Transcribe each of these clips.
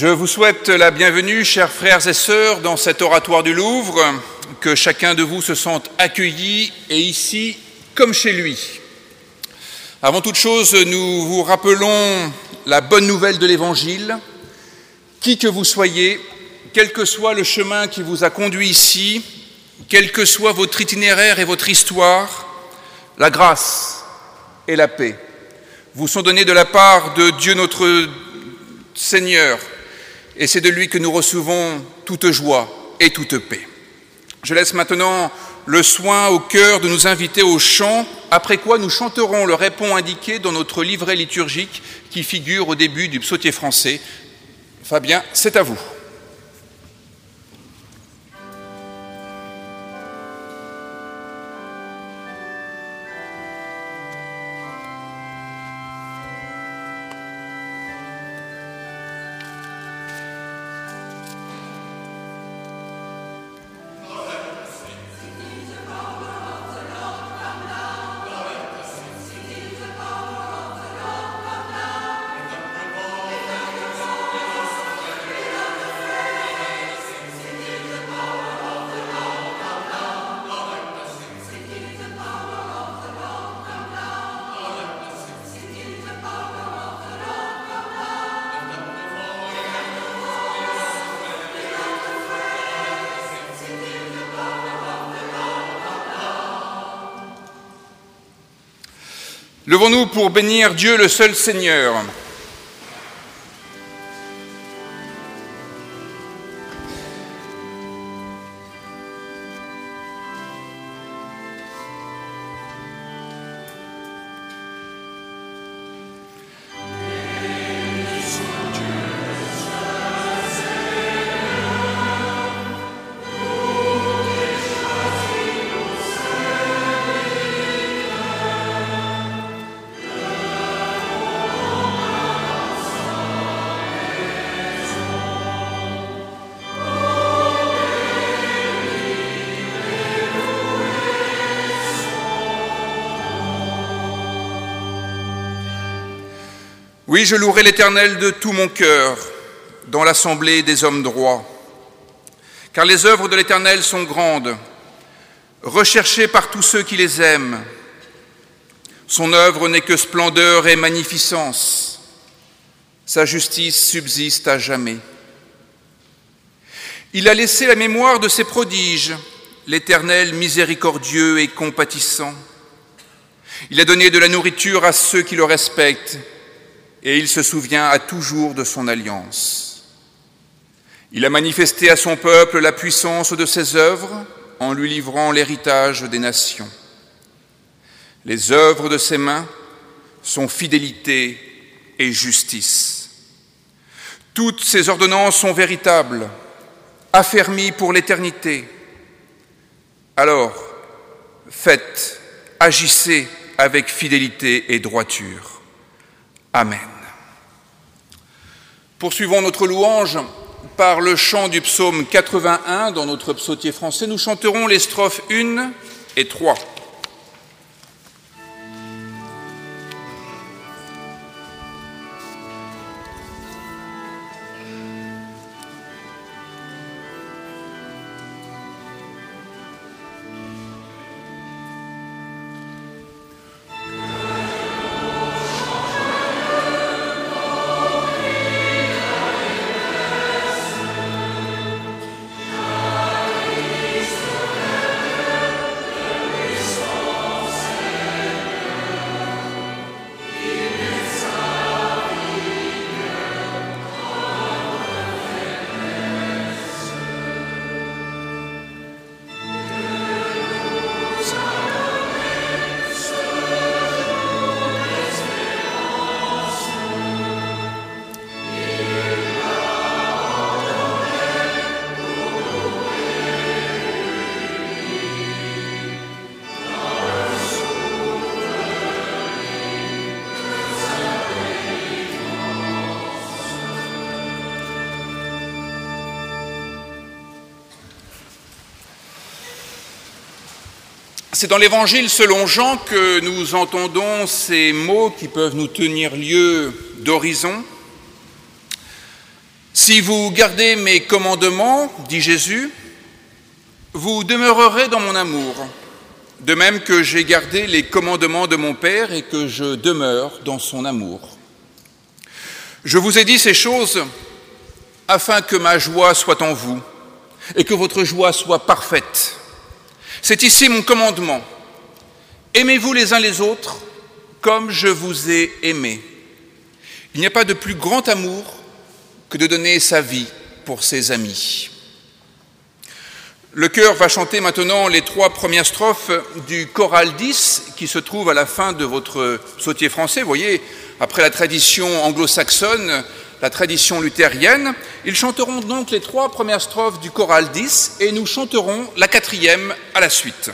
Je vous souhaite la bienvenue, chers frères et sœurs, dans cet oratoire du Louvre, que chacun de vous se sente accueilli et ici comme chez lui. Avant toute chose, nous vous rappelons la bonne nouvelle de l'Évangile. Qui que vous soyez, quel que soit le chemin qui vous a conduit ici, quel que soit votre itinéraire et votre histoire, la grâce et la paix vous sont données de la part de Dieu notre Seigneur, et c'est de lui que nous recevons toute joie et toute paix. Je laisse maintenant le soin au cœur de nous inviter au chant, après quoi nous chanterons le répond indiqué dans notre livret liturgique qui figure au début du psautier français. Fabien, c'est à vous. Levons-nous pour bénir Dieu le seul Seigneur. Oui, je louerai l'Éternel de tout mon cœur dans l'assemblée des hommes droits. Car les œuvres de l'Éternel sont grandes, recherchées par tous ceux qui les aiment. Son œuvre n'est que splendeur et magnificence. Sa justice subsiste à jamais. Il a laissé la mémoire de ses prodiges, l'Éternel miséricordieux et compatissant. Il a donné de la nourriture à ceux qui le respectent, et il se souvient à toujours de son alliance. Il a manifesté à son peuple la puissance de ses œuvres en lui livrant l'héritage des nations. Les œuvres de ses mains sont fidélité et justice. Toutes ses ordonnances sont véritables, affermies pour l'éternité. Alors, faites, agissez avec fidélité et droiture. Amen. Poursuivons notre louange par le chant du psaume 81 dans notre psautier français. Nous chanterons les strophes 1 et 3. C'est dans l'Évangile selon Jean que nous entendons ces mots qui peuvent nous tenir lieu d'horizon. Si vous gardez mes commandements, dit Jésus, vous demeurerez dans mon amour, de même que j'ai gardé les commandements de mon Père et que je demeure dans son amour. Je vous ai dit ces choses afin que ma joie soit en vous et que votre joie soit parfaite. C'est ici mon commandement. Aimez-vous les uns les autres comme je vous ai aimés. Il n'y a pas de plus grand amour que de donner sa vie pour ses amis. Le chœur va chanter maintenant les 3 premières strophes du choral 10 qui se trouve à la fin de votre psautier français. Vous voyez, après la tradition anglo-saxonne, la tradition luthérienne, ils chanteront donc les 3 premières strophes du choral 10 et nous chanterons la 4e à la suite.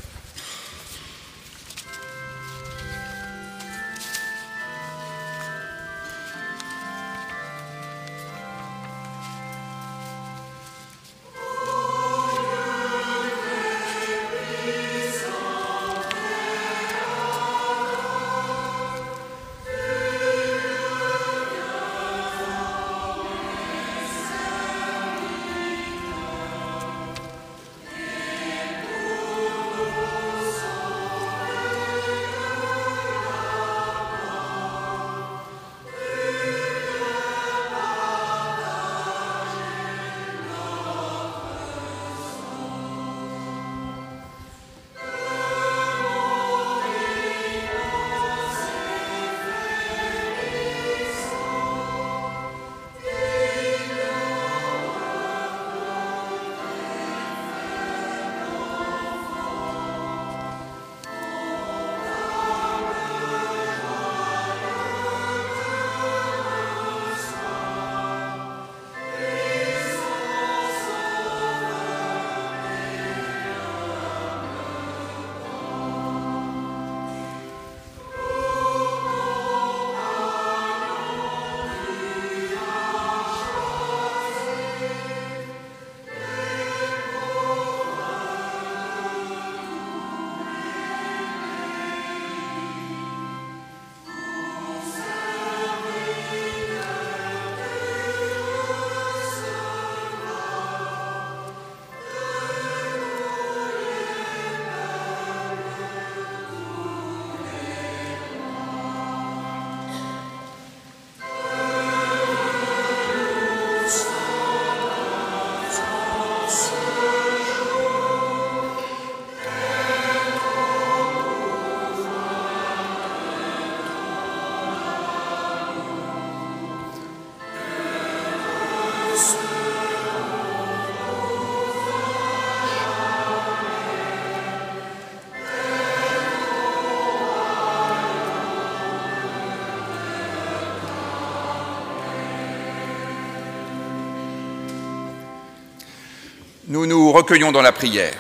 Nous nous recueillons dans la prière.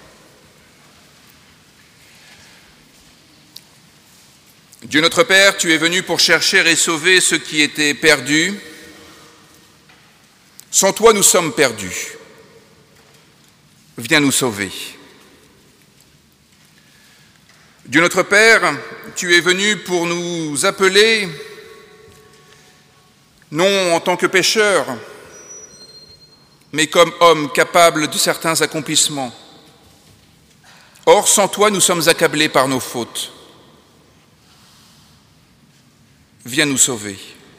Dieu notre Père, tu es venu pour chercher et sauver ceux qui étaient perdus. Sans toi, nous sommes perdus. Viens nous sauver. Dieu notre Père, tu es venu pour nous appeler, non en tant que pécheurs, mais comme hommes capables de certains accomplissements. Or, sans toi, nous sommes accablés par nos fautes. Viens nous sauver.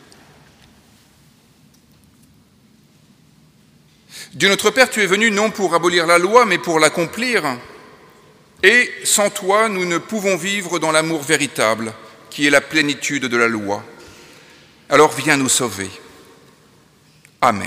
Dieu notre Père, tu es venu non pour abolir la loi, mais pour l'accomplir. Et sans toi, nous ne pouvons vivre dans l'amour véritable, qui est la plénitude de la loi. Alors viens nous sauver. Amen.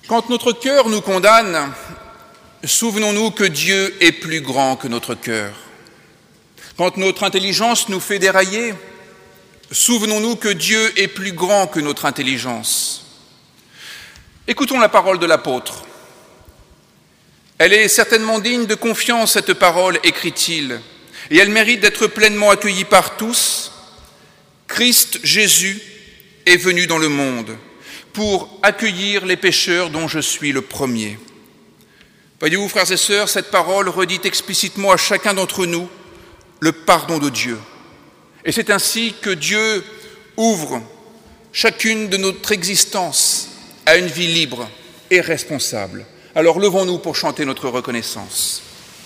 Quand notre cœur nous condamne, souvenons-nous que Dieu est plus grand que notre cœur. Quand notre intelligence nous fait dérailler, souvenons-nous que Dieu est plus grand que notre intelligence. Écoutons la parole de l'apôtre. Elle est certainement digne de confiance, cette parole, écrit-il, et elle mérite d'être pleinement accueillie par tous. Christ Jésus est venu dans le monde pour accueillir les pécheurs dont je suis le premier. Voyez-vous, frères et sœurs, cette parole redit explicitement à chacun d'entre nous le pardon de Dieu. Et c'est ainsi que Dieu ouvre chacune de notre existence à une vie libre et responsable. Alors levons-nous pour chanter notre reconnaissance.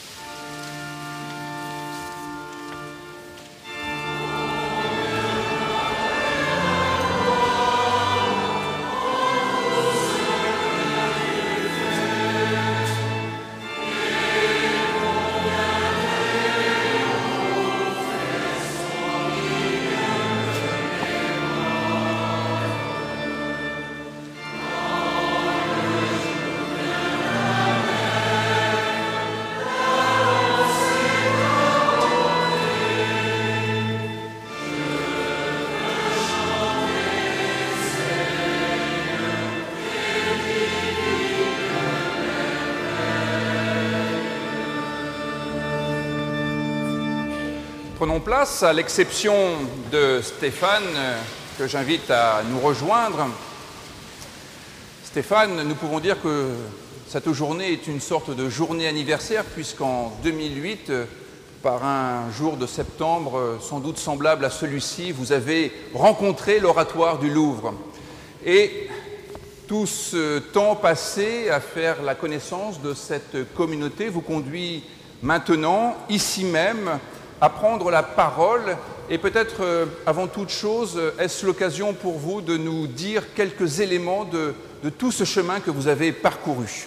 Prenons place, à l'exception de Stéphane, que j'invite à nous rejoindre. Stéphane, nous pouvons dire que cette journée est une sorte de journée anniversaire, puisqu'en 2008, par un jour de septembre sans doute semblable à celui-ci, vous avez rencontré l'oratoire du Louvre. Et tout ce temps passé à faire la connaissance de cette communauté vous conduit maintenant, ici même, à prendre la parole. Et peut-être, avant toute chose, est-ce l'occasion pour vous de nous dire quelques éléments de tout ce chemin que vous avez parcouru?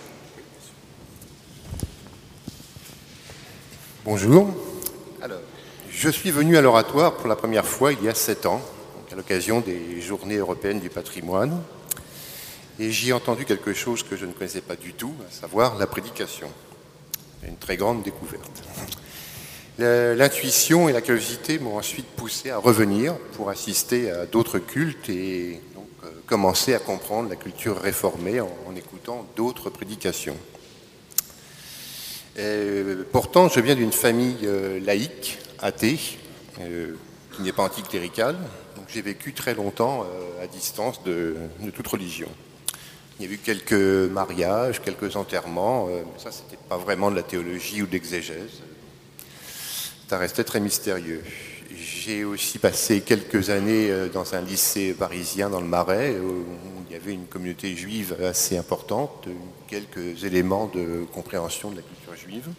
Bonjour. Alors, je suis venu à l'oratoire pour la première fois il y a 7 ans, donc à l'occasion des Journées européennes du patrimoine. Et j'y ai entendu quelque chose que je ne connaissais pas du tout, à savoir la prédication. Une très grande découverte. L'intuition et la curiosité m'ont ensuite poussé à revenir pour assister à d'autres cultes et donc commencer à comprendre la culture réformée en écoutant d'autres prédications. Pourtant, je viens d'une famille laïque, athée, qui n'est pas anticléricale, donc j'ai vécu très longtemps à distance de toute religion. Il y a eu quelques mariages, quelques enterrements, mais ça, c'était pas vraiment de la théologie ou de l'exégèse. Ça restait très mystérieux. J'ai aussi passé quelques années dans un lycée parisien dans le Marais, où il y avait une communauté juive assez importante, quelques éléments de compréhension de la culture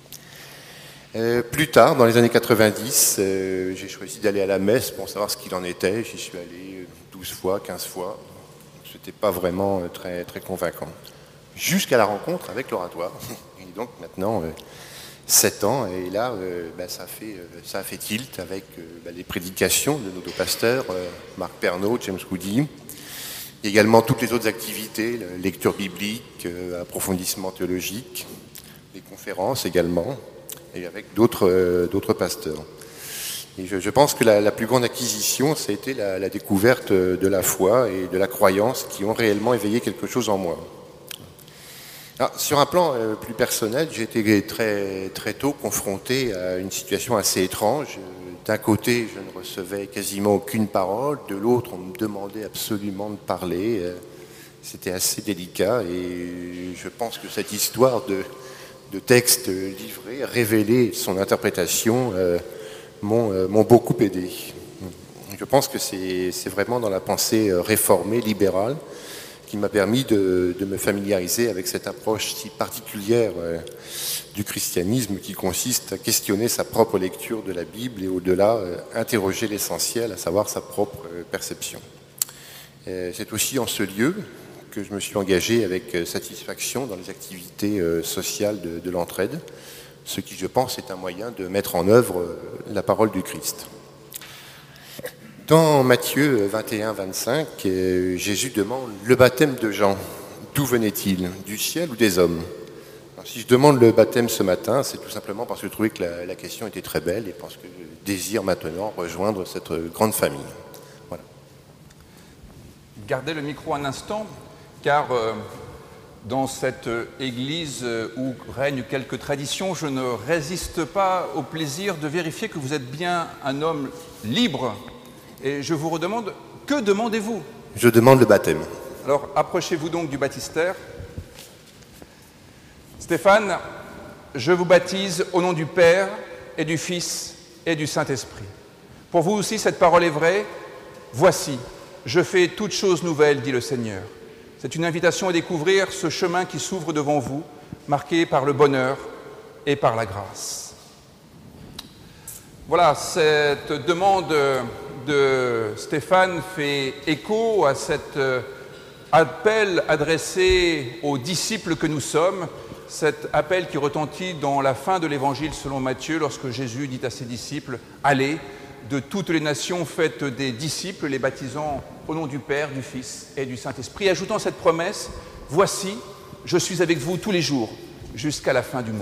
juive. Plus tard, dans les années 90, j'ai choisi d'aller à la messe pour savoir ce qu'il en était. J'y suis allé 12 fois, 15 fois. C'était pas vraiment très, très convaincant. Jusqu'à la rencontre avec l'oratoire. Et donc maintenant, 7 ans, et là, ça a fait tilt avec les prédications de nos deux pasteurs, Marc Pernaut, James Goody, et également toutes les autres activités, lecture biblique, approfondissement théologique, les conférences également, et avec d'autres pasteurs. Et je pense que la plus grande acquisition, ça a été la découverte de la foi et de la croyance qui ont réellement éveillé quelque chose en moi. Alors, sur un plan plus personnel, j'ai été très, très tôt confronté à une situation assez étrange. D'un côté, je ne recevais quasiment aucune parole. De l'autre, on me demandait absolument de parler. C'était assez délicat et je pense que cette histoire de texte livré, révélé, son interprétation, m'ont beaucoup aidé. Je pense que c'est vraiment dans la pensée réformée, libérale, qui m'a permis de me familiariser avec cette approche si particulière du christianisme qui consiste à questionner sa propre lecture de la Bible et au-delà, interroger l'essentiel, à savoir sa propre perception. C'est aussi en ce lieu que je me suis engagé avec satisfaction dans les activités sociales de l'entraide, ce qui, je pense, est un moyen de mettre en œuvre la parole du Christ. Dans Matthieu 21-25, Jésus demande le baptême de Jean. d'où venait-il? Du ciel ou des hommes? Alors, si je demande le baptême ce matin, c'est tout simplement parce que je trouvais que la question était très belle et parce que je désire maintenant rejoindre cette grande famille. Voilà. Gardez le micro un instant, car dans cette église où règnent quelques traditions, je ne résiste pas au plaisir de vérifier que vous êtes bien un homme libre. Et je vous redemande, que demandez-vous? Je demande le baptême. Alors, approchez-vous donc du baptistère. Stéphane, je vous baptise au nom du Père et du Fils et du Saint-Esprit. Pour vous aussi, cette parole est vraie. Voici, je fais toutes choses nouvelles, dit le Seigneur. C'est une invitation à découvrir ce chemin qui s'ouvre devant vous, marqué par le bonheur et par la grâce. Voilà, cette demande de Stéphane fait écho à cet appel adressé aux disciples que nous sommes, cet appel qui retentit dans la fin de l'évangile selon Matthieu, lorsque Jésus dit à ses disciples « Allez, de toutes les nations faites des disciples, les baptisant au nom du Père, du Fils et du Saint-Esprit », ajoutant cette promesse « Voici, je suis avec vous tous les jours, jusqu'à la fin du monde ».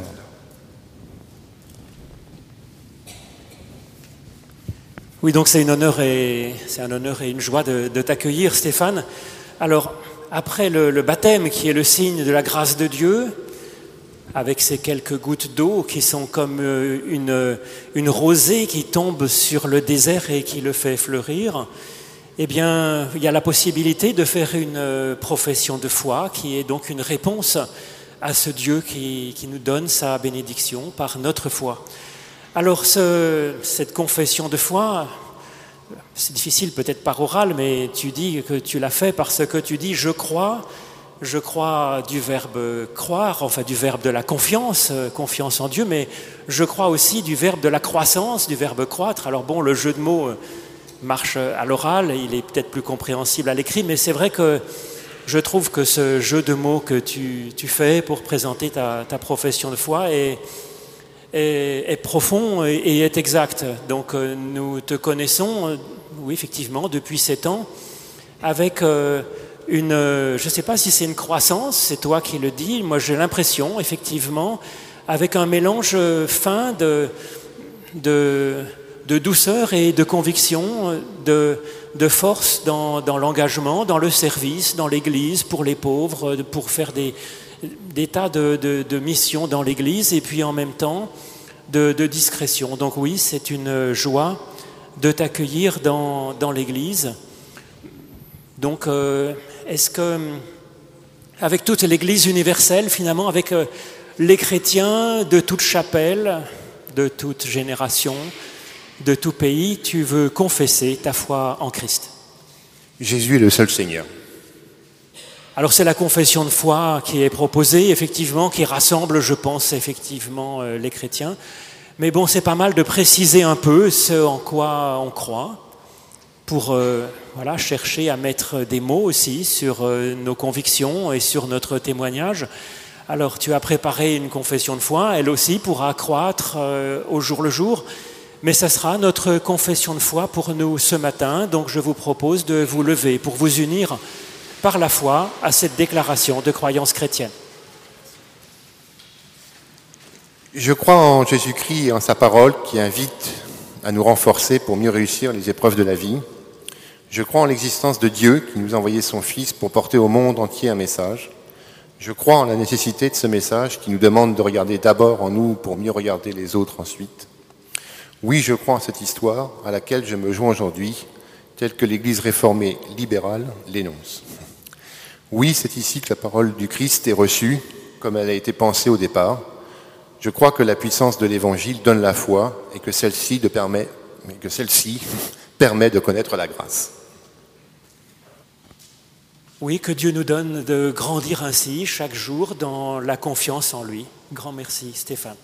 Oui, donc c'est un honneur et une joie de t'accueillir, Stéphane. Alors, après le baptême, qui est le signe de la grâce de Dieu, avec ces quelques gouttes d'eau qui sont comme une rosée qui tombe sur le désert et qui le fait fleurir, eh bien, il y a la possibilité de faire une profession de foi, qui est donc une réponse à ce Dieu qui nous donne sa bénédiction par notre foi. Alors, cette confession de foi, c'est difficile peut-être par oral, mais tu dis que tu l'as fait parce que tu dis « je crois ». Je crois du verbe croire, enfin du verbe de la confiance, confiance en Dieu, mais je crois aussi du verbe de la croissance, du verbe croître. Alors bon, le jeu de mots marche à l'oral, il est peut-être plus compréhensible à l'écrit, mais c'est vrai que je trouve que ce jeu de mots que tu fais pour présenter ta profession de foi est profond et est exact. Donc nous te connaissons, oui effectivement, depuis 7 ans, avec je ne sais pas si c'est une croissance, c'est toi qui le dis, moi j'ai l'impression, effectivement, avec un mélange fin de douceur et de conviction, de force dans l'engagement, dans le service, dans l'Église, pour les pauvres, pour faire des tas de missions dans l'Église, et puis en même temps de discrétion. Donc oui, c'est une joie de t'accueillir dans l'Église. Donc, est-ce que, avec toute l'Église universelle, finalement, avec les chrétiens de toute chapelle, de toute génération, de tout pays, tu veux confesser ta foi en Christ? Jésus est le seul Seigneur. Alors, c'est la confession de foi qui est proposée, effectivement, qui rassemble, je pense, effectivement, les chrétiens. Mais bon, c'est pas mal de préciser un peu ce en quoi on croit, pour chercher à mettre des mots aussi sur nos convictions et sur notre témoignage. Alors, tu as préparé une confession de foi, elle aussi pourra croître au jour le jour, mais ça sera notre confession de foi pour nous ce matin. Donc, je vous propose de vous lever pour vous unir par la foi à cette déclaration de croyance chrétienne. Je crois en Jésus-Christ et en sa parole qui invite à nous renforcer pour mieux réussir les épreuves de la vie. Je crois en l'existence de Dieu qui nous a envoyé son Fils pour porter au monde entier un message. Je crois en la nécessité de ce message qui nous demande de regarder d'abord en nous pour mieux regarder les autres ensuite. Oui, je crois en cette histoire à laquelle je me joins aujourd'hui, telle que l'Église réformée libérale l'énonce. Oui, c'est ici que la parole du Christ est reçue, comme elle a été pensée au départ. Je crois que la puissance de l'Évangile donne la foi et que celle-ci permet de connaître la grâce. Oui, que Dieu nous donne de grandir ainsi chaque jour dans la confiance en lui. Grand merci, Stéphane.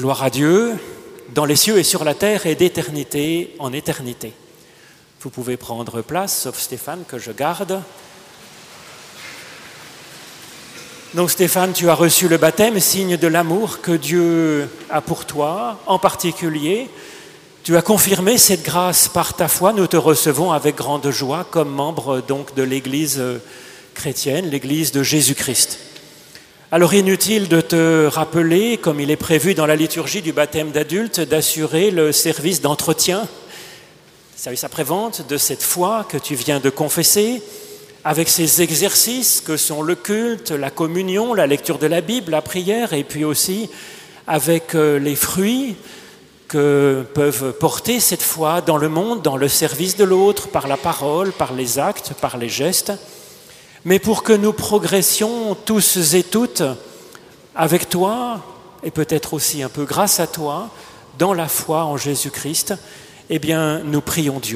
Gloire à Dieu, dans les cieux et sur la terre et d'éternité en éternité. Vous pouvez prendre place, sauf Stéphane que je garde. Donc Stéphane, tu as reçu le baptême, signe de l'amour que Dieu a pour toi, en particulier. Tu as confirmé cette grâce par ta foi. Nous te recevons avec grande joie comme membre donc de l'Église chrétienne, l'Église de Jésus-Christ. Alors inutile de te rappeler, comme il est prévu dans la liturgie du baptême d'adulte, d'assurer le service d'entretien, service après-vente de cette foi que tu viens de confesser, avec ces exercices que sont le culte, la communion, la lecture de la Bible, la prière, et puis aussi avec les fruits que peuvent porter cette foi dans le monde, dans le service de l'autre, par la parole, par les actes, par les gestes, mais pour que nous progressions tous et toutes avec toi, et peut-être aussi un peu grâce à toi, dans la foi en Jésus-Christ, eh bien, nous prions Dieu.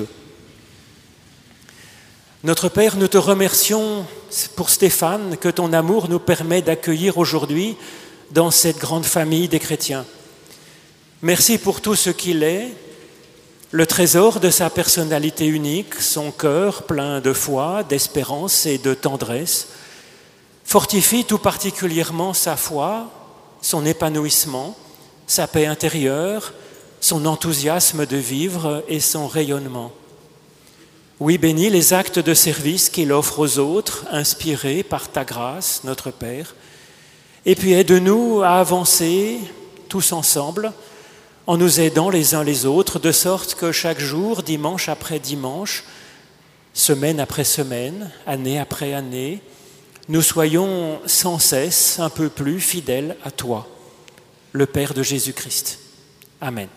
Notre Père, nous te remercions pour Stéphane, que ton amour nous permet d'accueillir aujourd'hui dans cette grande famille des chrétiens. Merci pour tout ce qu'il est, le trésor de sa personnalité unique, son cœur plein de foi, d'espérance et de tendresse. Fortifie tout particulièrement sa foi, son épanouissement, sa paix intérieure, son enthousiasme de vivre et son rayonnement. Oui, bénis les actes de service qu'il offre aux autres, inspirés par ta grâce, notre Père. Et puis aide-nous à avancer tous ensemble, en nous aidant les uns les autres, de sorte que chaque jour, dimanche après dimanche, semaine après semaine, année après année, nous soyons sans cesse un peu plus fidèles à toi, le Père de Jésus-Christ. Amen.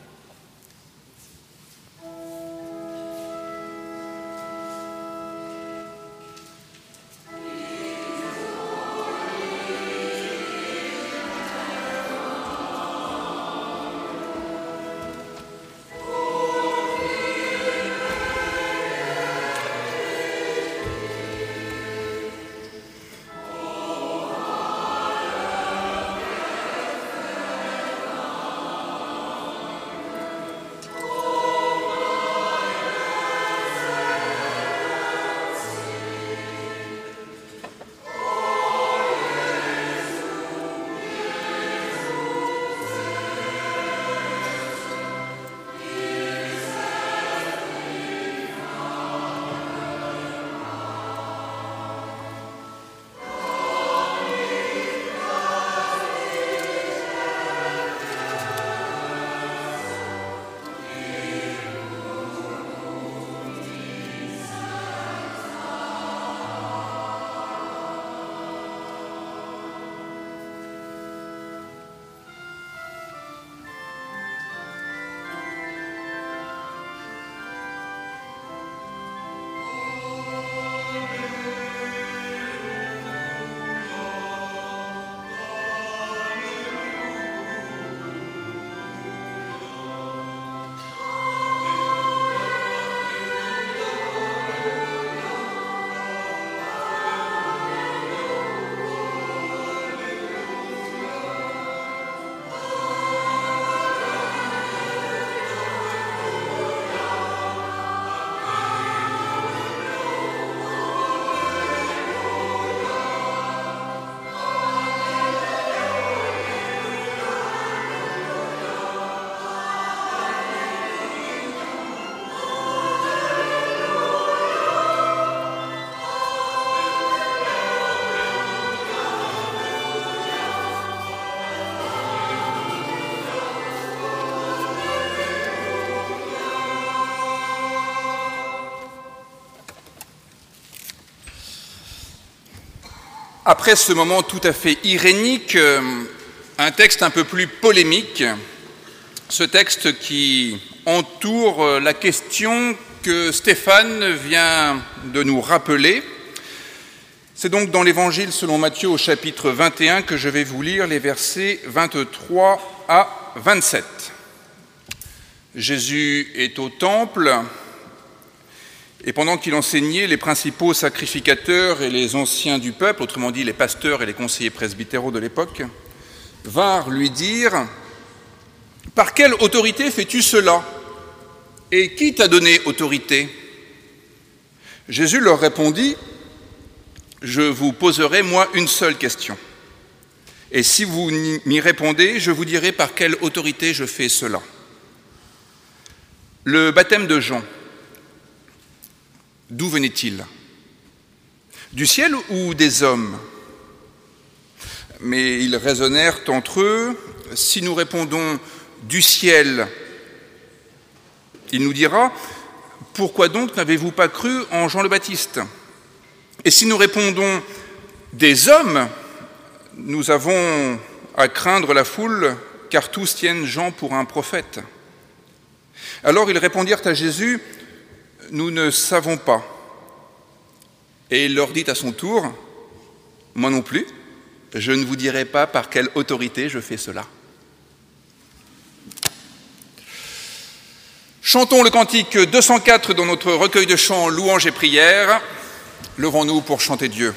Après ce moment tout à fait irénique, un texte un peu plus polémique, ce texte qui entoure la question que Stéphane vient de nous rappeler. C'est donc dans l'Évangile selon Matthieu au chapitre 21 que je vais vous lire les versets 23 à 27. Jésus est au temple et pendant qu'il enseignait, les principaux sacrificateurs et les anciens du peuple, autrement dit les pasteurs et les conseillers presbytéraux de l'époque, vinrent lui dire « Par quelle autorité fais-tu cela ? Et qui t'a donné autorité ?» Jésus leur répondit, « Je vous poserai, moi, une seule question. Et si vous m'y répondez, je vous dirai par quelle autorité je fais cela. Le baptême de Jean, d'où venait-il ? Du ciel ou des hommes ? Mais ils raisonnèrent entre eux, si nous répondons du ciel, il nous dira, pourquoi donc n'avez-vous pas cru en Jean le Baptiste ? Et si nous répondons des hommes, nous avons à craindre la foule, car tous tiennent Jean pour un prophète. Alors ils répondirent à Jésus, nous ne savons pas. Et il leur dit à son tour, moi non plus, je ne vous dirai pas par quelle autorité je fais cela. Chantons le cantique 204 dans notre recueil de chants Louanges et prières. Levons-nous pour chanter Dieu.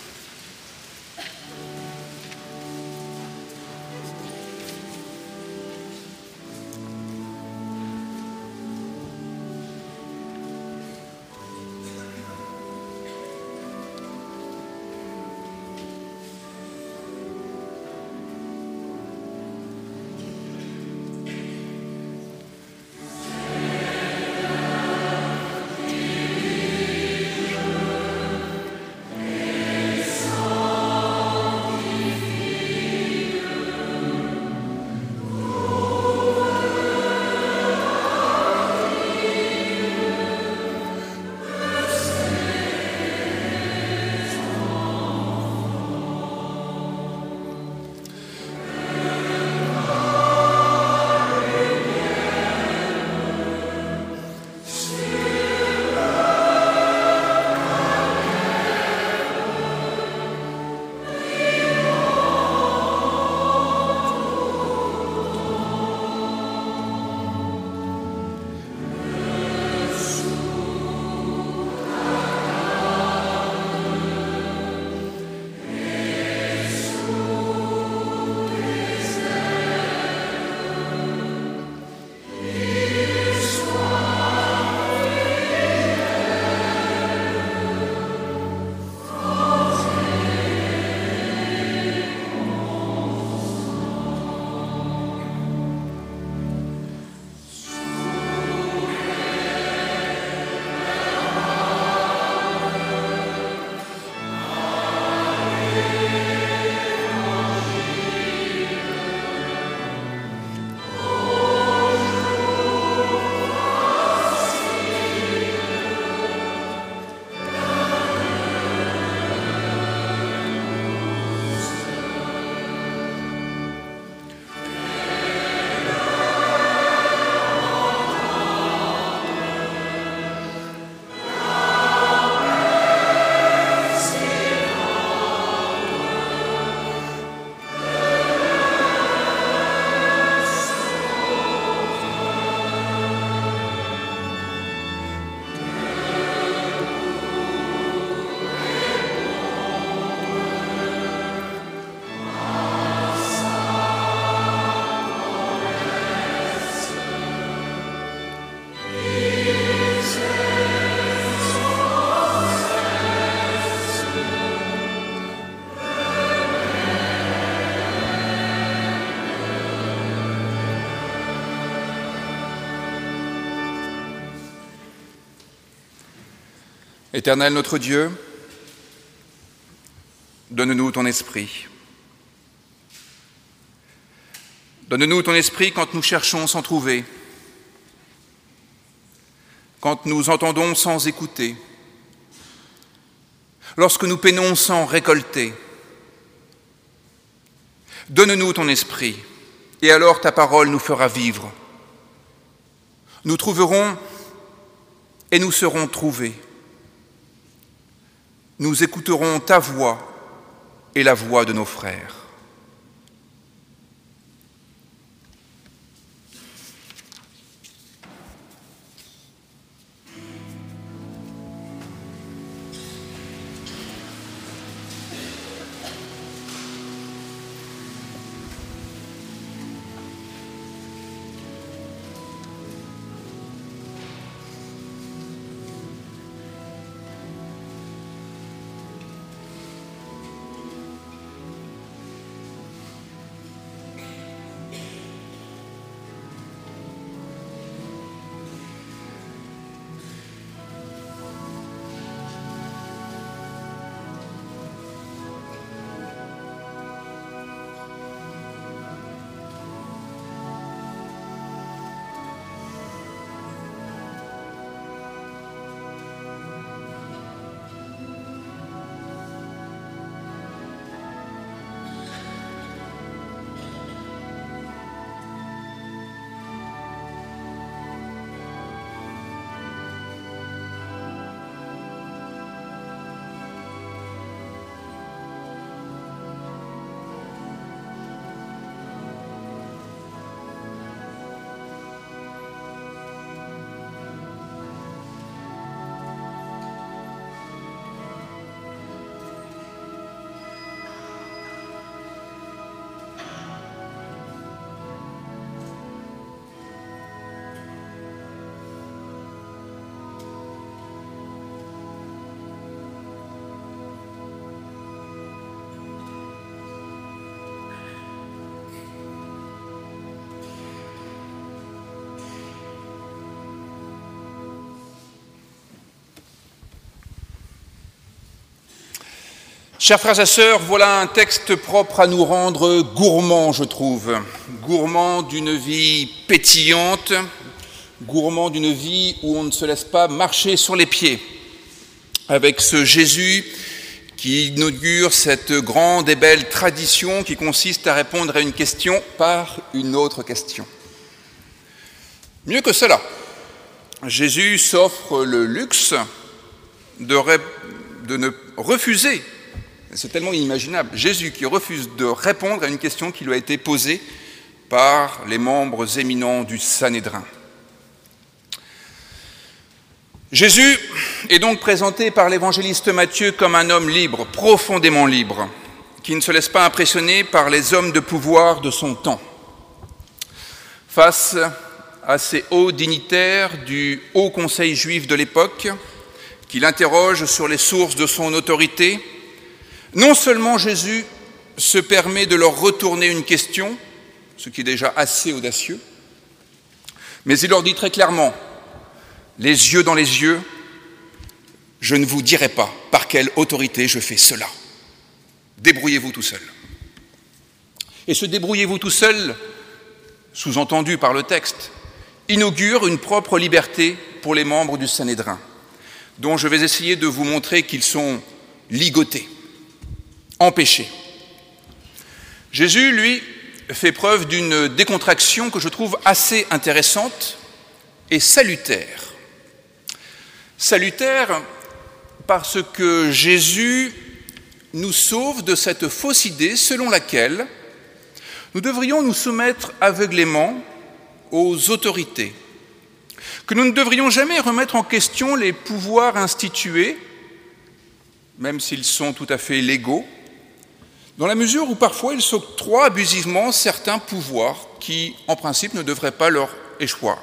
Éternel notre Dieu, donne-nous ton esprit. Donne-nous ton esprit quand nous cherchons sans trouver, quand nous entendons sans écouter, lorsque nous peinons sans récolter. Donne-nous ton esprit, et alors ta parole nous fera vivre. Nous trouverons et nous serons trouvés. Nous écouterons ta voix et la voix de nos frères. Chers frères et sœurs, voilà un texte propre à nous rendre gourmands, je trouve. Gourmands d'une vie pétillante, gourmands d'une vie où on ne se laisse pas marcher sur les pieds. Avec ce Jésus qui inaugure cette grande et belle tradition qui consiste à répondre à une question par une autre question. Mieux que cela, Jésus s'offre le luxe de ne refuser. C'est tellement inimaginable. Jésus qui refuse de répondre à une question qui lui a été posée par les membres éminents du Sanhédrin. Jésus est donc présenté par l'évangéliste Matthieu comme un homme libre, profondément libre, qui ne se laisse pas impressionner par les hommes de pouvoir de son temps. Face à ces hauts dignitaires du Haut Conseil juif de l'époque, qui l'interrogent sur les sources de son autorité, non seulement Jésus se permet de leur retourner une question, ce qui est déjà assez audacieux, mais il leur dit très clairement, les yeux dans les yeux, je ne vous dirai pas par quelle autorité je fais cela. Débrouillez-vous tout seul. Et ce débrouillez-vous tout seul, sous-entendu par le texte, inaugure une propre liberté pour les membres du Sanhédrin, dont je vais essayer de vous montrer qu'ils sont ligotés, empêchés. Jésus, lui, fait preuve d'une décontraction que je trouve assez intéressante et salutaire. Salutaire parce que Jésus nous sauve de cette fausse idée selon laquelle nous devrions nous soumettre aveuglément aux autorités, que nous ne devrions jamais remettre en question les pouvoirs institués, même s'ils sont tout à fait légaux, dans la mesure où parfois ils s'octroient abusivement certains pouvoirs qui, en principe, ne devraient pas leur échoir.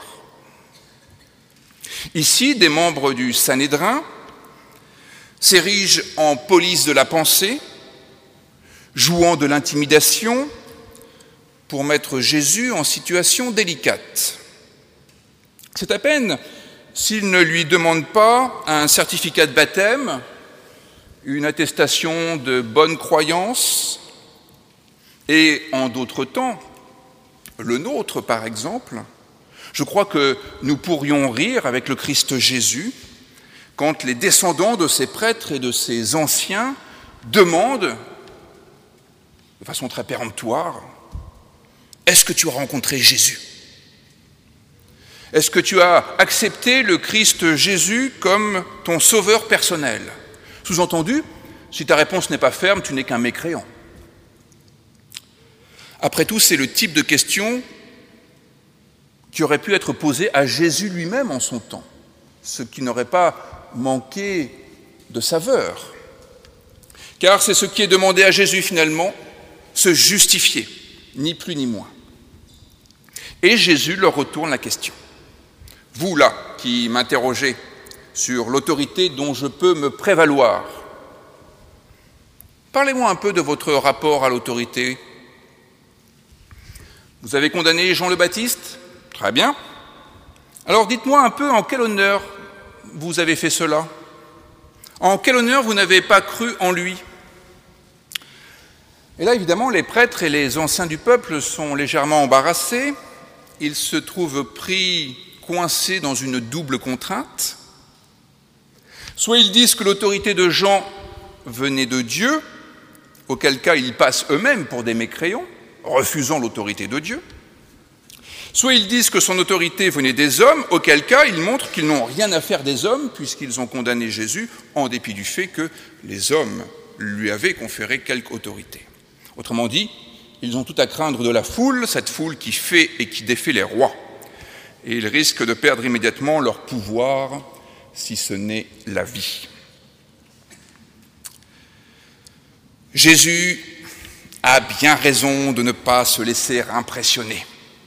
Ici, des membres du Sanhédrin s'érigent en police de la pensée, jouant de l'intimidation pour mettre Jésus en situation délicate. C'est à peine s'ils ne lui demandent pas un certificat de baptême, une attestation de bonne croyance, et en d'autres temps, le nôtre par exemple, je crois que nous pourrions rire avec le Christ Jésus quand les descendants de ces prêtres et de ces anciens demandent, de façon très péremptoire, « Est-ce que tu as rencontré Jésus ? Est-ce que tu as accepté le Christ Jésus comme ton sauveur personnel ?» Sous-entendu, si ta réponse n'est pas ferme, tu n'es qu'un mécréant. Après tout, c'est le type de question qui aurait pu être posée à Jésus lui-même en son temps, ce qui n'aurait pas manqué de saveur. Car c'est ce qui est demandé à Jésus finalement, se justifier, ni plus ni moins. Et Jésus leur retourne la question. Vous là, qui m'interrogez sur l'autorité dont je peux me prévaloir, parlez-moi un peu de votre rapport à l'autorité. Vous avez condamné Jean le Baptiste ? Très bien. Alors dites-moi un peu en quel honneur vous avez fait cela. En quel honneur vous n'avez pas cru en lui. Et là, évidemment, les prêtres et les anciens du peuple sont légèrement embarrassés. Ils se trouvent coincés dans une double contrainte. Soit ils disent que l'autorité de Jean venait de Dieu, auquel cas ils passent eux-mêmes pour des mécréants, refusant l'autorité de Dieu. Soit ils disent que son autorité venait des hommes, auquel cas ils montrent qu'ils n'ont rien à faire des hommes puisqu'ils ont condamné Jésus en dépit du fait que les hommes lui avaient conféré quelque autorité. Autrement dit, ils ont tout à craindre de la foule, cette foule qui fait et qui défait les rois. Et ils risquent de perdre immédiatement leur pouvoir, si ce n'est la vie. Jésus a bien raison de ne pas se laisser impressionner.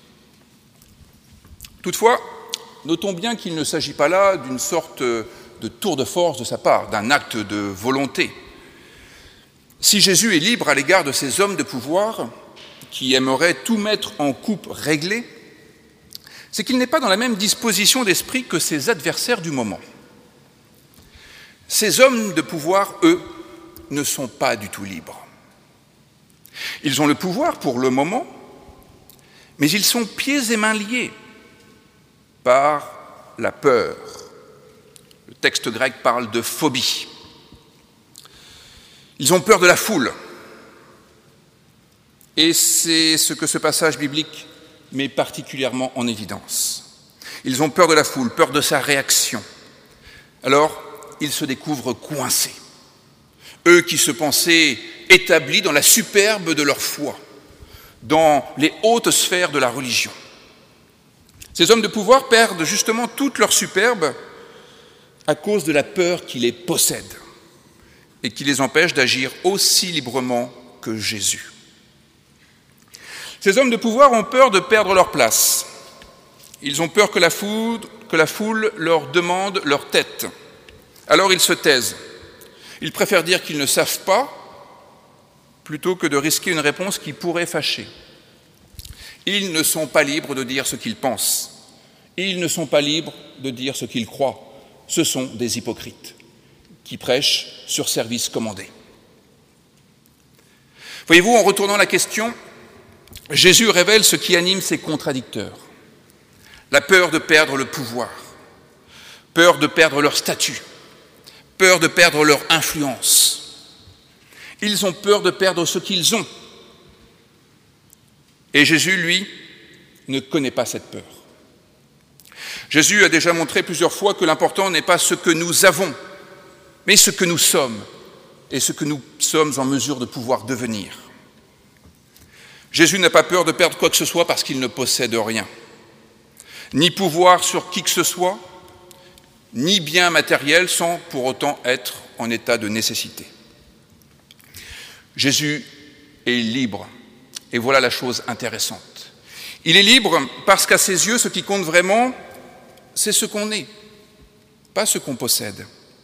Toutefois, notons bien qu'il ne s'agit pas là d'une sorte de tour de force de sa part, d'un acte de volonté. Si Jésus est libre à l'égard de ces hommes de pouvoir qui aimeraient tout mettre en coupe réglée, c'est qu'il n'est pas dans la même disposition d'esprit que ses adversaires du moment. Ces hommes de pouvoir, eux, ne sont pas du tout libres. Ils ont le pouvoir pour le moment, mais ils sont pieds et mains liés par la peur. Le texte grec parle de phobie. Ils ont peur de la foule. Et c'est ce que ce passage biblique met particulièrement en évidence. Ils ont peur de la foule, peur de sa réaction. Alors, ils se découvrent coincés. Eux qui se pensaient établis dans la superbe de leur foi, dans les hautes sphères de la religion. Ces hommes de pouvoir perdent justement toute leur superbe à cause de la peur qui les possède et qui les empêche d'agir aussi librement que Jésus. Ces hommes de pouvoir ont peur de perdre leur place. Ils ont peur que la foule leur demande leur tête. Alors ils se taisent. Ils préfèrent dire qu'ils ne savent pas plutôt que de risquer une réponse qui pourrait fâcher. Ils ne sont pas libres de dire ce qu'ils pensent. Ils ne sont pas libres de dire ce qu'ils croient. Ce sont des hypocrites qui prêchent sur service commandé. Voyez-vous, en retournant la question, Jésus révèle ce qui anime ses contradicteurs. La peur de perdre le pouvoir, peur de perdre leur statut, peur de perdre leur influence. Ils ont peur de perdre ce qu'ils ont. Et Jésus, lui, ne connaît pas cette peur. Jésus a déjà montré plusieurs fois que l'important n'est pas ce que nous avons, mais ce que nous sommes et ce que nous sommes en mesure de pouvoir devenir. Jésus n'a pas peur de perdre quoi que ce soit parce qu'il ne possède rien. Ni pouvoir sur qui que ce soit, ni bien matériel sans pour autant être en état de nécessité. Jésus est libre, et voilà la chose intéressante. Il est libre parce qu'à ses yeux, ce qui compte vraiment, c'est ce qu'on est, pas ce qu'on possède.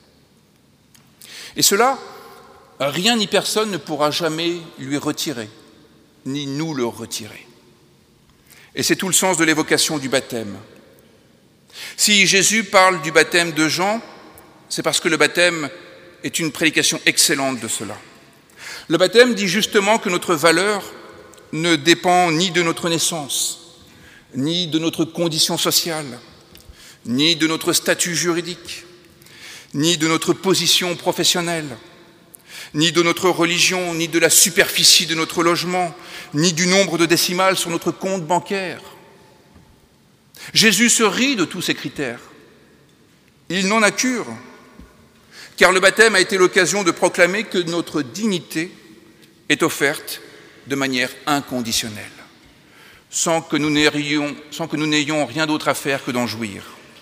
Et cela, rien ni personne ne pourra jamais lui retirer, ni nous le retirer. Et c'est tout le sens de l'évocation du baptême. Si Jésus parle du baptême de Jean, c'est parce que le baptême est une prédication excellente de cela. Le baptême dit justement que notre valeur ne dépend ni de notre naissance, ni de notre condition sociale, ni de notre statut juridique, ni de notre position professionnelle, ni de notre religion, ni de la superficie de notre logement, ni du nombre de décimales sur notre compte bancaire. Jésus se rit de tous ces critères. Il n'en a cure, car le baptême a été l'occasion de proclamer que notre dignité est offerte de manière inconditionnelle, sans que nous n'ayons rien d'autre à faire que d'en jouir.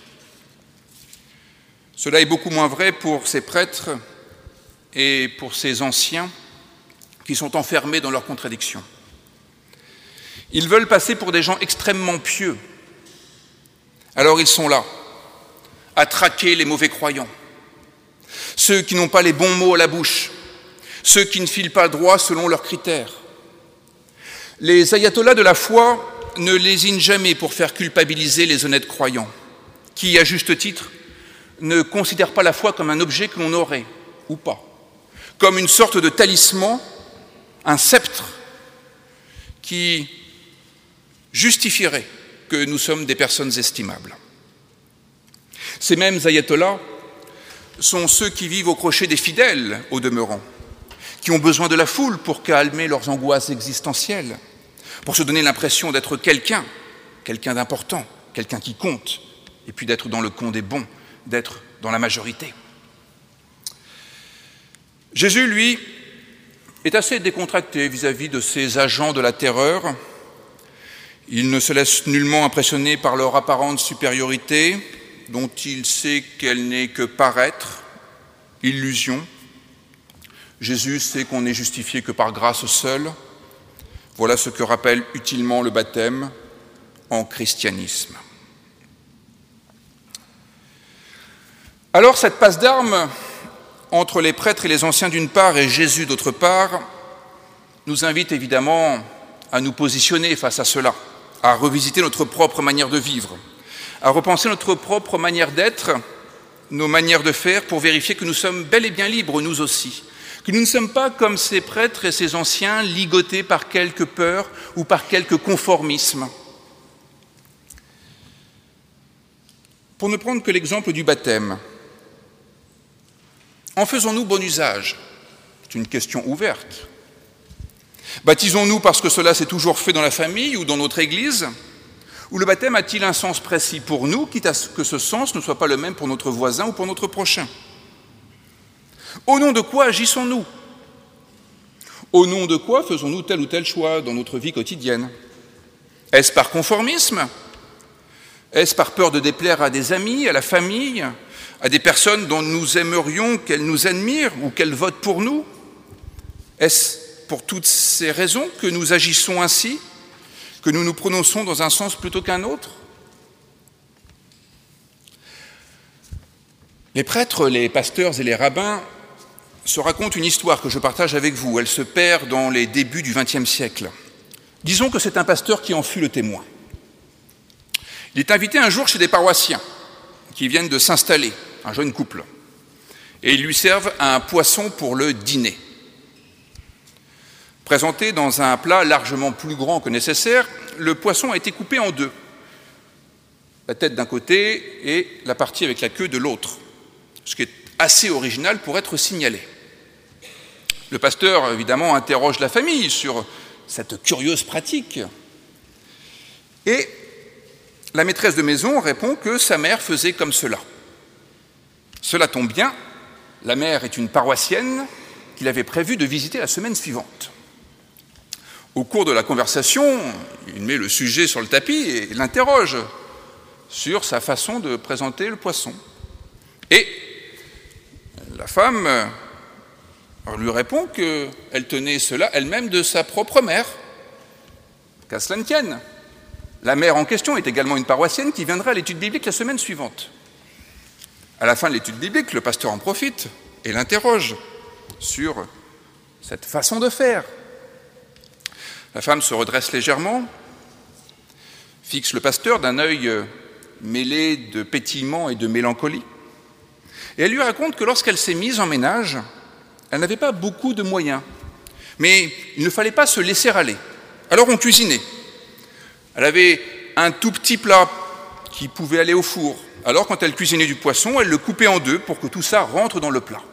Cela est beaucoup moins vrai pour ces prêtres et pour ces anciens qui sont enfermés dans leurs contradictions. Ils veulent passer pour des gens extrêmement pieux. Alors ils sont là, à traquer les mauvais croyants, ceux qui n'ont pas les bons mots à la bouche, ceux qui ne filent pas droit selon leurs critères. Les ayatollahs de la foi ne lésinent jamais pour faire culpabiliser les honnêtes croyants, qui, à juste titre, ne considèrent pas la foi comme un objet que l'on aurait, ou pas, comme une sorte de talisman, un sceptre, qui justifierait que nous sommes des personnes estimables. Ces mêmes ayatollahs sont ceux qui vivent au crochet des fidèles, au demeurant, qui ont besoin de la foule pour calmer leurs angoisses existentielles, pour se donner l'impression d'être quelqu'un d'important, quelqu'un qui compte, et puis d'être dans le camp des bons, d'être dans la majorité. Jésus, lui, est assez décontracté vis-à-vis de ces agents de la terreur. Il ne se laisse nullement impressionner par leur apparente supériorité, dont il sait qu'elle n'est que paraître, illusion. Jésus sait qu'on n'est justifié que par grâce seule. Voilà ce que rappelle utilement le baptême en christianisme. Alors cette passe d'armes entre les prêtres et les anciens d'une part et Jésus d'autre part nous invite évidemment à nous positionner face à cela, à revisiter notre propre manière de vivre, à repenser notre propre manière d'être, nos manières de faire pour vérifier que nous sommes bel et bien libres, nous aussi, Que nous ne sommes pas comme ces prêtres et ces anciens ligotés par quelque peur ou par quelque conformisme. Pour ne prendre que l'exemple du baptême, en faisons-nous bon usage? C'est une question ouverte. Baptisons-nous parce que cela s'est toujours fait dans la famille ou dans notre Église? Ou le baptême a-t-il un sens précis pour nous, quitte à ce que ce sens ne soit pas le même pour notre voisin ou pour notre prochain? Au nom de quoi agissons-nous? Au nom de quoi faisons-nous tel ou tel choix dans notre vie quotidienne? Est-ce par conformisme? Est-ce par peur de déplaire à des amis, à la famille, à des personnes dont nous aimerions qu'elles nous admirent ou qu'elles votent pour nous? Est-ce pour toutes ces raisons que nous agissons ainsi, que nous nous prononçons dans un sens plutôt qu'un autre? Les prêtres, les pasteurs et les rabbins se racontent une histoire que je partage avec vous. Elle se perd dans les débuts du XXe siècle. Disons que c'est un pasteur qui en fut le témoin. Il est invité un jour chez des paroissiens qui viennent de s'installer, un jeune couple, et ils lui servent un poisson pour le dîner. Présenté dans un plat largement plus grand que nécessaire, le poisson a été coupé en deux, la tête d'un côté et la partie avec la queue de l'autre, ce qui est assez original pour être signalé. Le pasteur, évidemment, interroge la famille sur cette curieuse pratique. Et la maîtresse de maison répond que sa mère faisait comme cela. Cela tombe bien, la mère est une paroissienne qu'il avait prévu de visiter la semaine suivante. Au cours de la conversation, il met le sujet sur le tapis et l'interroge sur sa façon de présenter le poisson. Et la femme lui répond qu'elle tenait cela elle-même de sa propre mère, qu'à cela ne tienne. La mère en question est également une paroissienne qui viendra à l'étude biblique la semaine suivante. À la fin de l'étude biblique, le pasteur en profite et l'interroge sur cette façon de faire. La femme se redresse légèrement, fixe le pasteur d'un œil mêlé de pétillement et de mélancolie, et elle lui raconte que lorsqu'elle s'est mise en ménage, elle n'avait pas beaucoup de moyens, mais il ne fallait pas se laisser aller. Alors on cuisinait. Elle avait un tout petit plat qui pouvait aller au four. Alors quand elle cuisinait du poisson, elle le coupait en deux pour que tout ça rentre dans le plat.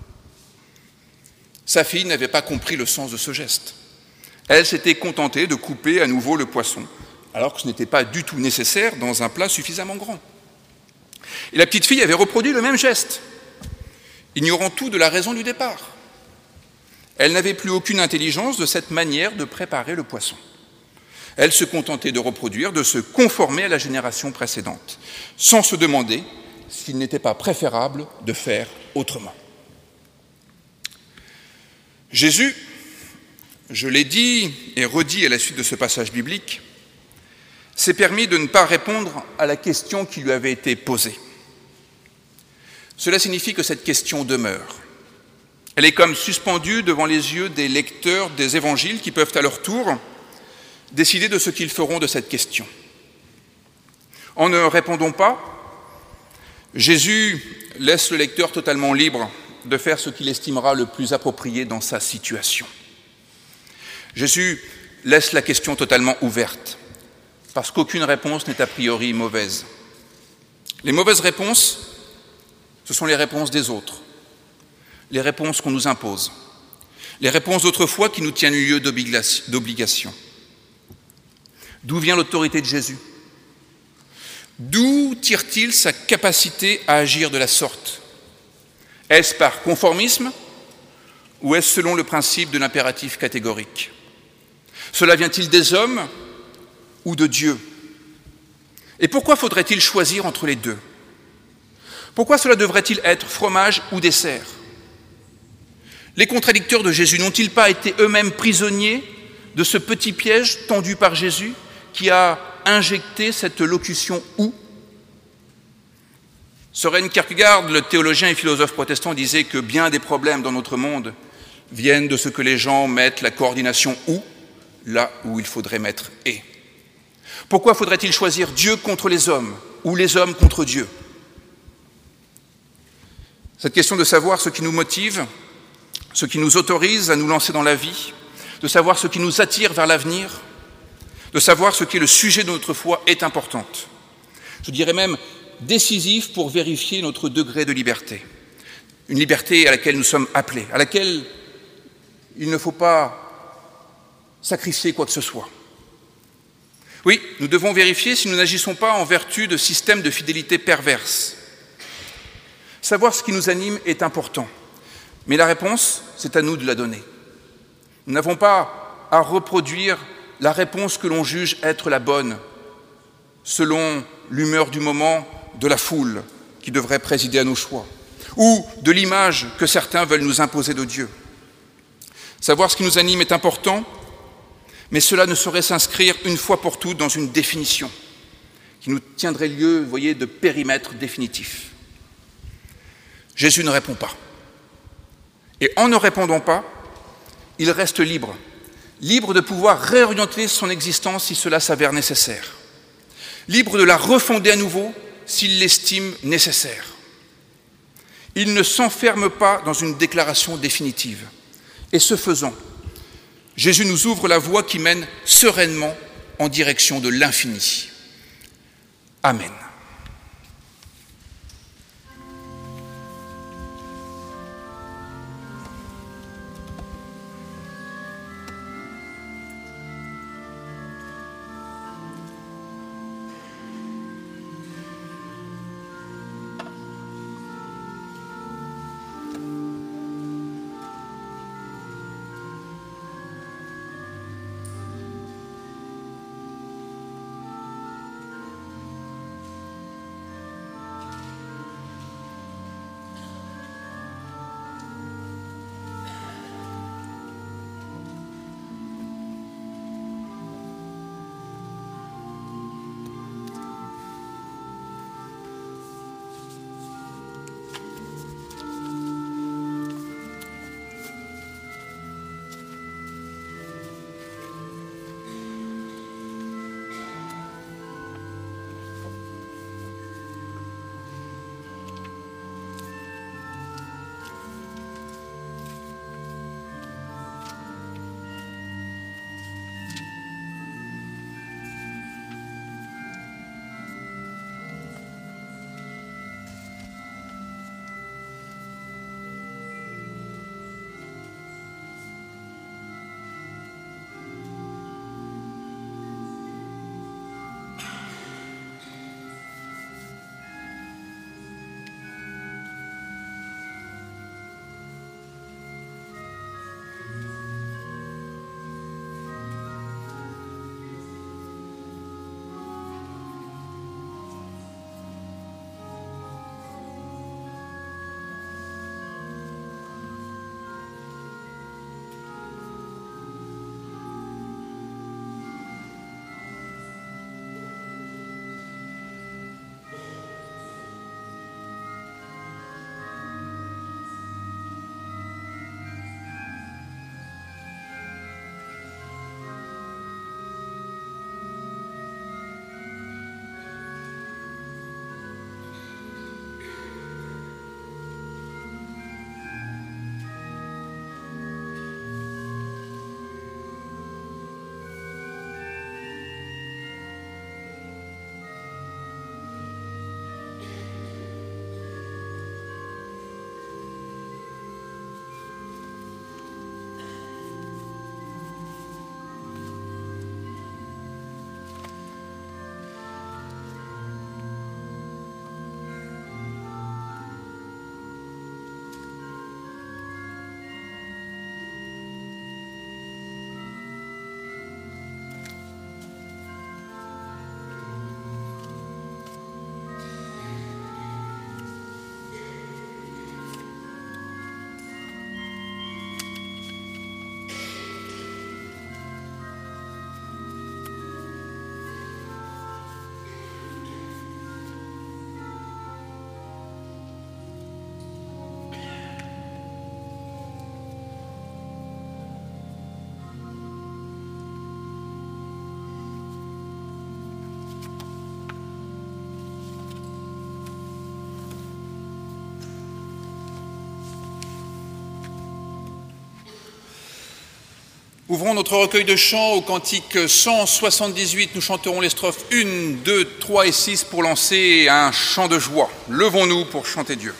Sa fille n'avait pas compris le sens de ce geste. Elle s'était contentée de couper à nouveau le poisson, alors que ce n'était pas du tout nécessaire dans un plat suffisamment grand. Et la petite fille avait reproduit le même geste, ignorant tout de la raison du départ. Elle n'avait plus aucune intelligence de cette manière de préparer le poisson. Elle se contentait de reproduire, de se conformer à la génération précédente, sans se demander s'il n'était pas préférable de faire autrement. Jésus, je l'ai dit et redit à la suite de ce passage biblique, s'est permis de ne pas répondre à la question qui lui avait été posée. Cela signifie que cette question demeure. Elle est comme suspendue devant les yeux des lecteurs des évangiles qui peuvent à leur tour décider de ce qu'ils feront de cette question. En ne répondant pas, Jésus laisse le lecteur totalement libre de faire ce qu'il estimera le plus approprié dans sa situation. Jésus laisse la question totalement ouverte, parce qu'aucune réponse n'est a priori mauvaise. Les mauvaises réponses, ce sont les réponses des autres, les réponses qu'on nous impose, les réponses d'autrefois qui nous tiennent lieu d'obligation. D'où vient l'autorité de Jésus? D'où tire-t-il sa capacité à agir de la sorte? Est-ce par conformisme ou est-ce selon le principe de l'impératif catégorique? Cela vient-il des hommes ou de Dieu? Et pourquoi faudrait-il choisir entre les deux? Pourquoi cela devrait-il être fromage ou dessert? Les contradicteurs de Jésus n'ont-ils pas été eux-mêmes prisonniers de ce petit piège tendu par Jésus qui a injecté cette locution « ou » ? Søren Kierkegaard, le théologien et philosophe protestant, disait que bien des problèmes dans notre monde viennent de ce que les gens mettent la coordination « ou » là où il faudrait mettre « et ». Pourquoi faudrait-il choisir Dieu contre les hommes ou les hommes contre Dieu? Cette question de savoir ce qui nous motive ce qui nous autorise à nous lancer dans la vie, de savoir ce qui nous attire vers l'avenir, de savoir ce qui est le sujet de notre foi est importante. Je dirais même décisif pour vérifier notre degré de liberté. Une liberté à laquelle nous sommes appelés, à laquelle il ne faut pas sacrifier quoi que ce soit. Oui, nous devons vérifier si nous n'agissons pas en vertu de systèmes de fidélité perverses. Savoir ce qui nous anime est important, mais la réponse, c'est à nous de la donner. Nous n'avons pas à reproduire la réponse que l'on juge être la bonne, selon l'humeur du moment, de la foule qui devrait présider à nos choix, ou de l'image que certains veulent nous imposer de Dieu. Savoir ce qui nous anime est important, mais cela ne saurait s'inscrire une fois pour toutes dans une définition qui nous tiendrait lieu, vous voyez, de périmètre définitif. Jésus ne répond pas. Et en ne répondant pas, il reste libre, libre de pouvoir réorienter son existence si cela s'avère nécessaire, libre de la refonder à nouveau s'il l'estime nécessaire. Il ne s'enferme pas dans une déclaration définitive. Et ce faisant, Jésus nous ouvre la voie qui mène sereinement en direction de l'infini. Amen. Ouvrons notre recueil de chants au cantique 178. Nous chanterons les strophes 1, 2, 3 et 6 pour lancer un chant de joie. Levons-nous pour chanter Dieu.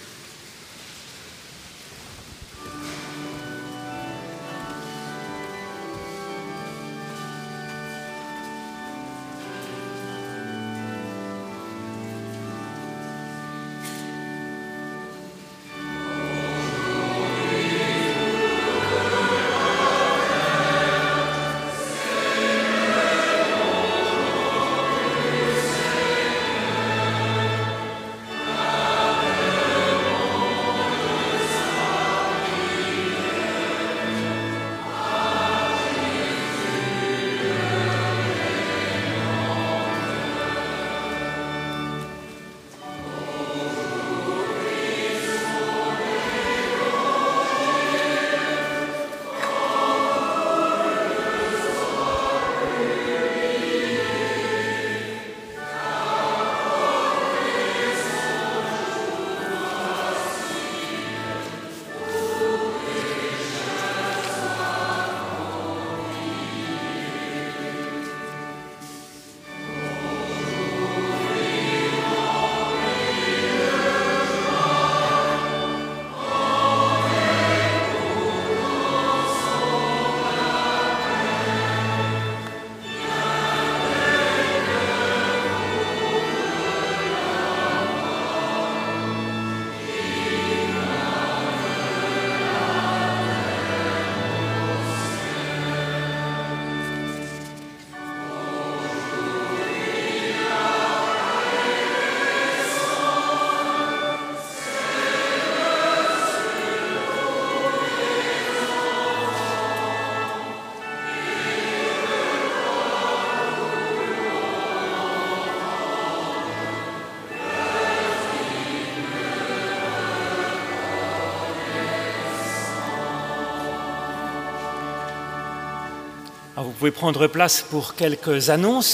Alors vous pouvez prendre place pour quelques annonces,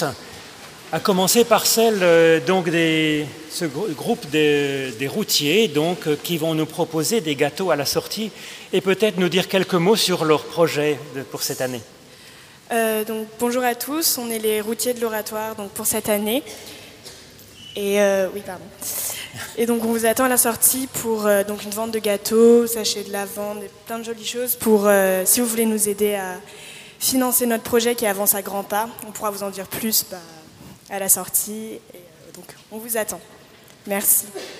à commencer par celle donc ce groupe des routiers donc, qui vont nous proposer des gâteaux à la sortie et peut-être nous dire quelques mots sur leur projet pour cette année. Donc, bonjour à tous, on est les routiers de l'Oratoire donc, pour cette année. Et Et donc on vous attend à la sortie pour donc une vente de gâteaux, sachets de lavande, plein de jolies choses pour si vous voulez nous aider à financer notre projet qui avance à grands pas. On pourra vous en dire plus à la sortie. Et, donc on vous attend. Merci.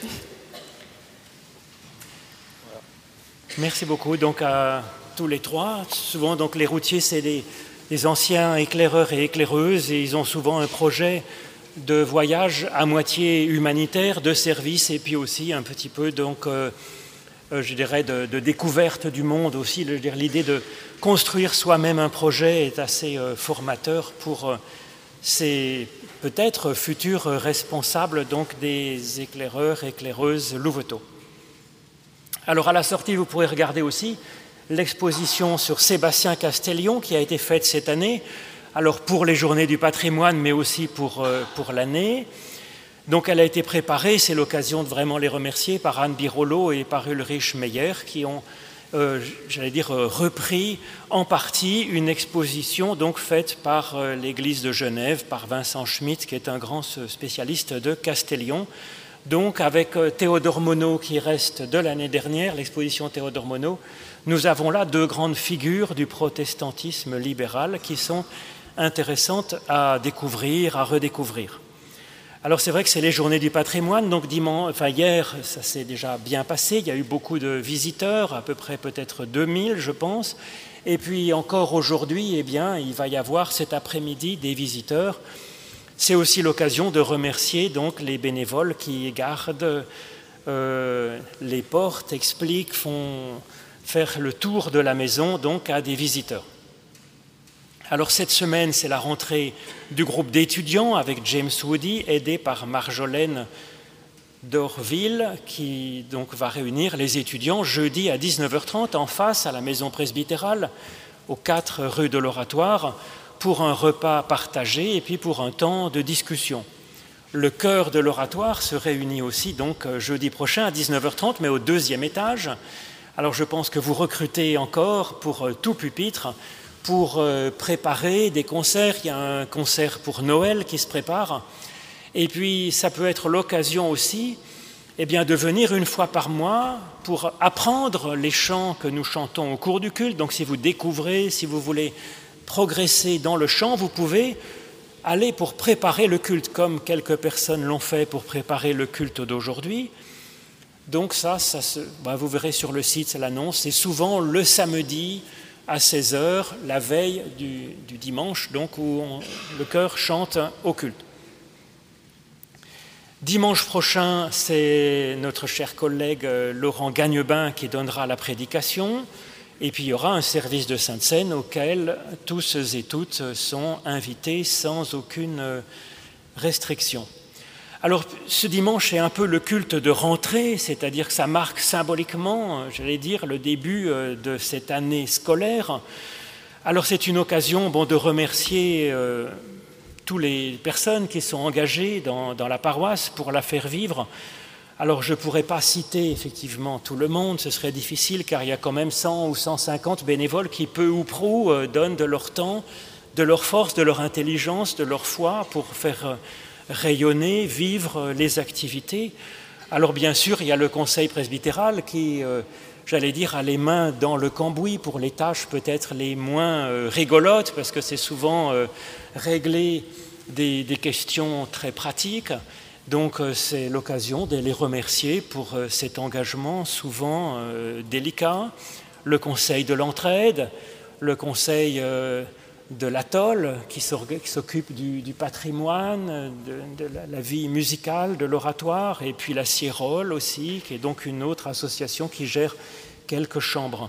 Merci beaucoup donc à tous les trois. Souvent donc les routiers c'est des anciens éclaireurs et éclaireuses et ils ont souvent un projet de voyage à moitié humanitaire, de service et puis aussi un petit peu donc je dirais de découverte du monde aussi. L'idée de construire soi-même un projet est assez formateur pour ces peut-être futurs responsables donc des éclaireurs et éclaireuses Louveteaux. Alors à la sortie vous pourrez regarder aussi l'exposition sur Sébastien Castellion qui a été faite cette année. Alors pour les journées du patrimoine, mais aussi pour l'année. Donc elle a été préparée, c'est l'occasion de vraiment les remercier, par Anne Birolo et par Ulrich Meyer, qui ont, repris en partie une exposition donc faite par l'Église de Genève, par Vincent Schmitt, qui est un grand spécialiste de Castellion. Donc avec Théodore Monod qui reste de l'année dernière, l'exposition Théodore Monod, nous avons là deux grandes figures du protestantisme libéral qui sont intéressantes à découvrir, à redécouvrir. Alors c'est vrai que c'est les journées du patrimoine, donc hier ça s'est déjà bien passé, il y a eu beaucoup de visiteurs, à peu près peut-être 2000 je pense, et puis encore aujourd'hui, il va y avoir cet après-midi des visiteurs. C'est aussi l'occasion de remercier donc les bénévoles qui gardent les portes, expliquent, font faire le tour de la maison donc à des visiteurs. Alors cette semaine, c'est la rentrée du groupe d'étudiants avec James Woody, aidé par Marjolaine d'Orville, qui donc va réunir les étudiants jeudi à 19h30 en face à la maison presbytérale, aux 4 rue de l'Oratoire, pour un repas partagé et puis pour un temps de discussion. Le chœur de l'Oratoire se réunit aussi donc jeudi prochain à 19h30, mais au 2e étage. Alors je pense que vous recrutez encore pour tout pupitre, pour préparer des concerts. Il y a un concert pour Noël qui se prépare. Et puis, ça peut être l'occasion aussi de venir une fois par mois pour apprendre les chants que nous chantons au cours du culte. Donc, si vous découvrez, si vous voulez progresser dans le chant, vous pouvez aller pour préparer le culte, comme quelques personnes l'ont fait pour préparer le culte d'aujourd'hui. Donc vous verrez sur le site l'annonce, c'est souvent le samedi à 16h, la veille du dimanche, donc où le chœur chante au culte. Dimanche prochain, c'est notre cher collègue Laurent Gagnebin qui donnera la prédication, et puis il y aura un service de Sainte Seine auquel tous et toutes sont invités sans aucune restriction. Alors, ce dimanche est un peu le culte de rentrée, c'est-à-dire que ça marque symboliquement, j'allais dire, le début de cette année scolaire. Alors, c'est une occasion de remercier toutes les personnes qui sont engagées dans la paroisse pour la faire vivre. Alors, je ne pourrais pas citer effectivement tout le monde, ce serait difficile, car il y a quand même 100 ou 150 bénévoles qui, peu ou prou, donnent de leur temps, de leur force, de leur intelligence, de leur foi pour faire rayonner, vivre les activités. Alors bien sûr, il y a le conseil presbytéral qui, a les mains dans le cambouis pour les tâches peut-être les moins rigolotes, parce que c'est souvent régler des questions très pratiques. Donc c'est l'occasion de les remercier pour cet engagement souvent délicat. Le conseil de l'entraide, le conseil de l'Atoll qui s'occupe du patrimoine, de la vie musicale, de l'oratoire, et puis la Sierrole aussi, qui est donc une autre association qui gère quelques chambres.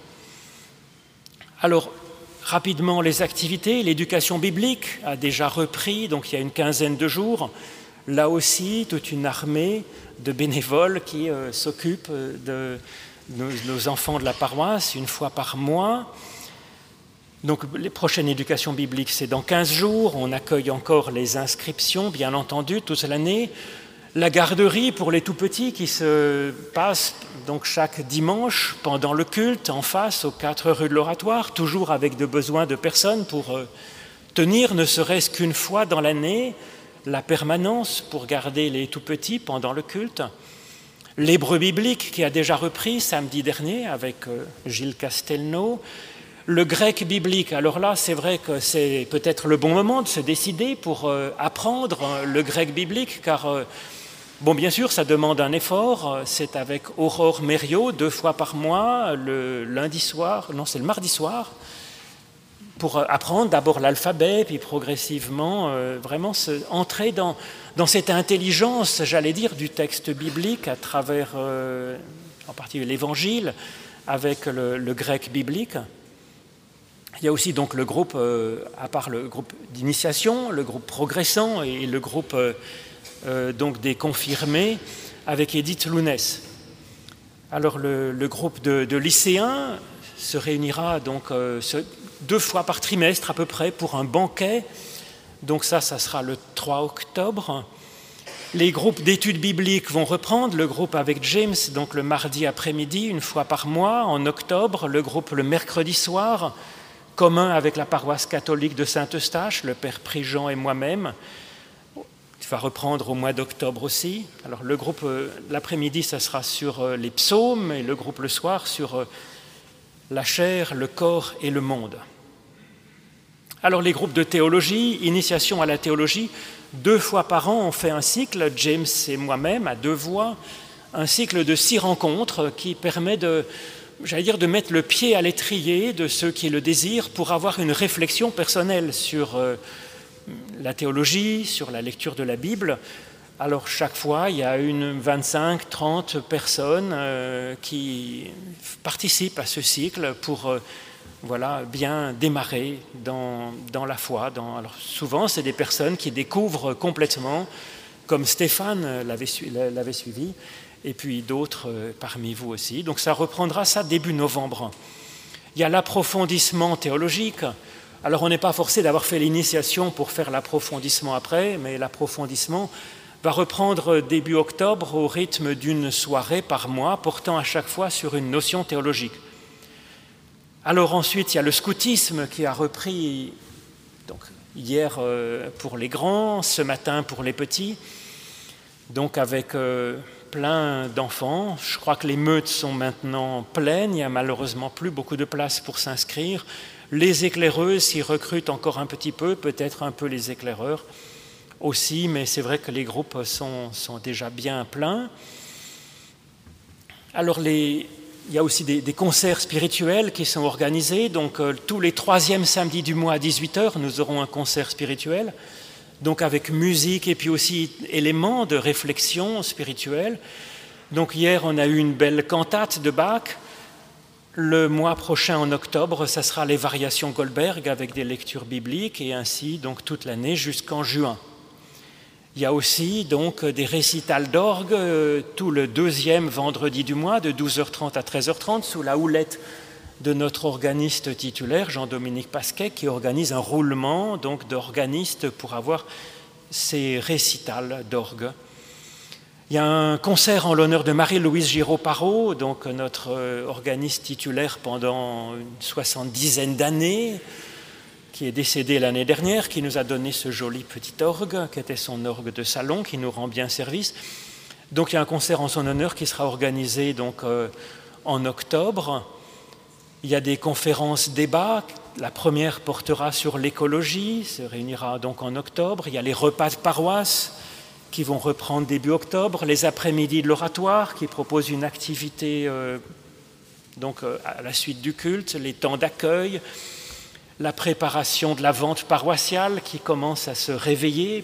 Alors, rapidement, les activités. L'éducation biblique a déjà repris, donc il y a une quinzaine de jours. Là aussi, toute une armée de bénévoles qui s'occupent de nos enfants de la paroisse une fois par mois. Donc, les prochaines éducations bibliques, c'est dans 15 jours. On accueille encore les inscriptions, bien entendu, toute l'année. La garderie pour les tout-petits qui se passe donc chaque dimanche pendant le culte, en face, aux 4 rues de l'Oratoire, toujours avec de besoins de personnes pour tenir, ne serait-ce qu'une fois dans l'année, la permanence pour garder les tout-petits pendant le culte. L'hébreu biblique qui a déjà repris samedi dernier avec Gilles Castelnau. Le grec biblique, alors là, c'est vrai que c'est peut-être le bon moment de se décider pour apprendre le grec biblique, car, bien sûr, ça demande un effort. C'est avec Aurore Mériot, 2 fois par mois, le mardi soir, pour apprendre d'abord l'alphabet, puis progressivement, vraiment entrer dans cette intelligence, j'allais dire, du texte biblique à travers, en particulier l'Évangile, avec le grec biblique. Il y a aussi donc le groupe, à part le groupe d'initiation, le groupe progressant et le groupe donc des confirmés avec Edith Lounès. Alors le groupe de lycéens se réunira donc 2 fois par trimestre à peu près pour un banquet. Donc ça sera le 3 octobre. Les groupes d'études bibliques vont reprendre, le groupe avec James, donc le mardi après-midi, une fois par mois, en octobre, le groupe le mercredi soir, commun avec la paroisse catholique de Saint-Eustache, le père Prigent et moi-même. Il va reprendre au mois d'octobre aussi. Alors le groupe l'après-midi, ça sera sur les psaumes, et le groupe le soir sur la chair, le corps et le monde. Alors les groupes de théologie, initiation à la théologie, 2 fois par an, on fait un cycle, James et moi-même, à 2 voix, un cycle de 6 rencontres qui permet de mettre le pied à l'étrier de ceux qui le désirent pour avoir une réflexion personnelle sur la théologie, sur la lecture de la Bible. Alors chaque fois, il y a 25-30 personnes qui participent à ce cycle pour bien démarrer dans la foi. Alors souvent, c'est des personnes qui découvrent complètement, comme Stéphane l'avait suivi, et puis d'autres parmi vous aussi. Donc ça reprendra ça début novembre. Il y a l'approfondissement théologique. Alors on n'est pas forcé d'avoir fait l'initiation pour faire l'approfondissement après, mais l'approfondissement va reprendre début octobre au rythme d'une soirée par mois, portant à chaque fois sur une notion théologique. Alors ensuite, il y a le scoutisme qui a repris donc, hier pour les grands, ce matin pour les petits, donc avec plein d'enfants. Je crois que les meutes sont maintenant pleines, il n'y a malheureusement plus beaucoup de place pour s'inscrire. Les éclaireuses s'y recrutent encore un petit peu, peut-être un peu les éclaireurs aussi, mais c'est vrai que les groupes sont déjà bien pleins. Alors il y a aussi des concerts spirituels qui sont organisés. Donc tous les 3e samedis du mois à 18h, nous aurons un concert spirituel, donc avec musique et puis aussi éléments de réflexion spirituelle. Donc hier, on a eu une belle cantate de Bach. Le mois prochain, en octobre, ça sera les variations Goldberg avec des lectures bibliques et ainsi donc toute l'année jusqu'en juin. Il y a aussi donc des récitals d'orgue tout le 2e vendredi du mois de 12h30 à 13h30 sous la houlette de notre organiste titulaire Jean-Dominique Pasquet qui organise un roulement donc d'organistes pour avoir ces récitals d'orgue. Il y a un concert en l'honneur de Marie-Louise Giraud-Parot, donc notre organiste titulaire pendant une 70aine d'années, qui est décédé l'année dernière, qui nous a donné ce joli petit orgue, qui était son orgue de salon, qui nous rend bien service. Donc il y a un concert en son honneur qui sera organisé donc, en octobre. Il y a des conférences débats. La première portera sur l'écologie, se réunira donc en octobre. Il y a les repas de paroisse qui vont reprendre début octobre, les après-midi de l'oratoire qui proposent une activité donc, à la suite du culte, les temps d'accueil, la préparation de la vente paroissiale qui commence à se réveiller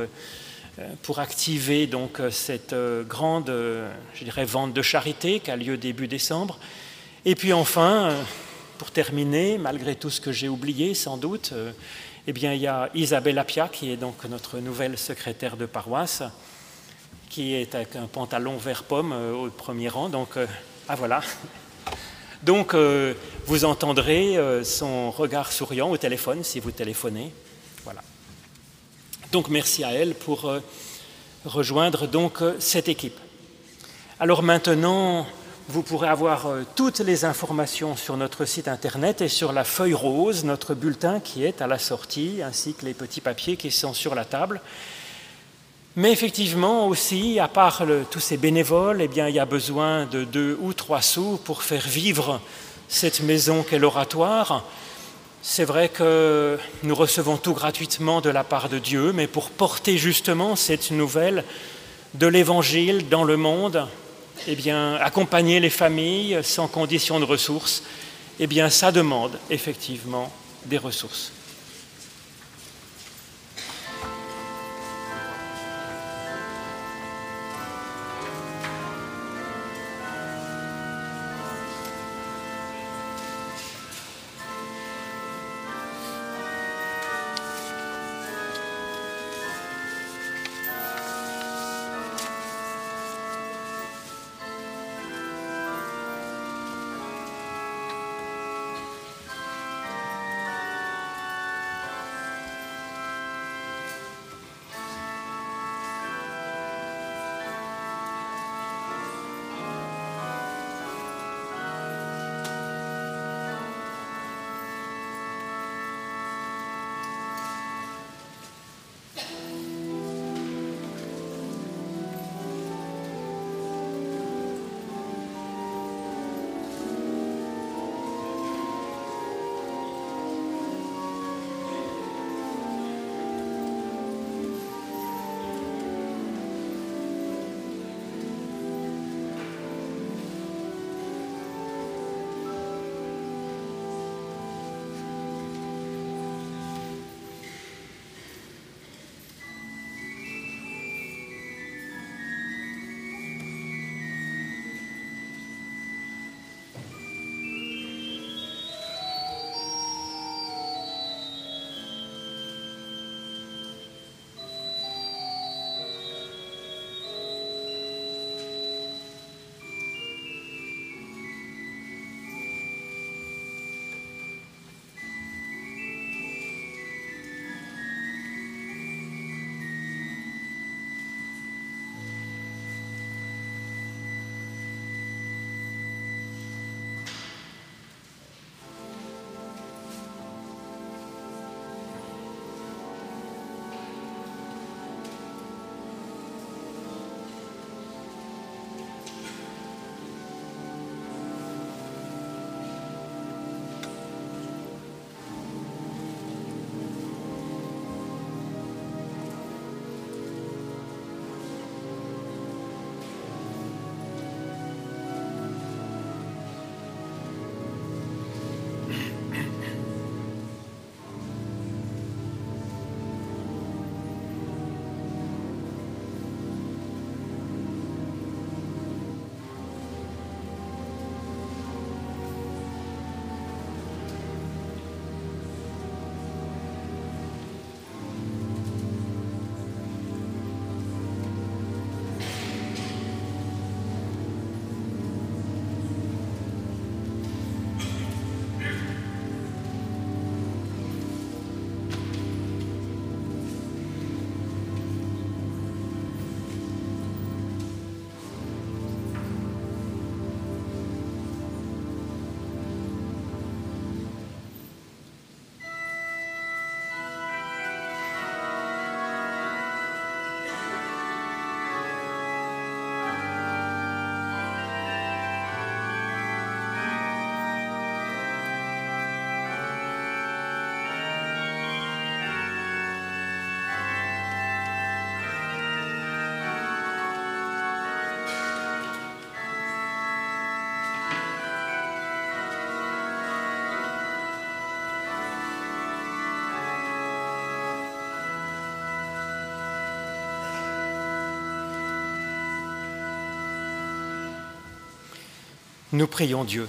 pour activer donc, cette grande je dirais, vente de charité qui a lieu début décembre. Et puis enfin, pour terminer, malgré tout ce que j'ai oublié sans doute, eh bien, il y a Isabelle Appia qui est donc notre nouvelle secrétaire de paroisse, qui est avec un pantalon vert pomme au premier rang. Donc, voilà. Donc, vous entendrez son regard souriant au téléphone si vous téléphonez. Voilà. Donc, merci à elle pour rejoindre donc cette équipe. Alors maintenant, vous pourrez avoir toutes les informations sur notre site internet et sur la feuille rose, notre bulletin qui est à la sortie, ainsi que les petits papiers qui sont sur la table. Mais effectivement aussi, à part tous ces bénévoles, eh bien, il y a besoin de 2 ou 3 sous pour faire vivre cette maison qu'est l'oratoire. C'est vrai que nous recevons tout gratuitement de la part de Dieu, mais pour porter justement cette nouvelle de l'Évangile dans le monde, eh bien, accompagner les familles sans condition de ressources, eh bien, ça demande effectivement des ressources. Nous prions Dieu.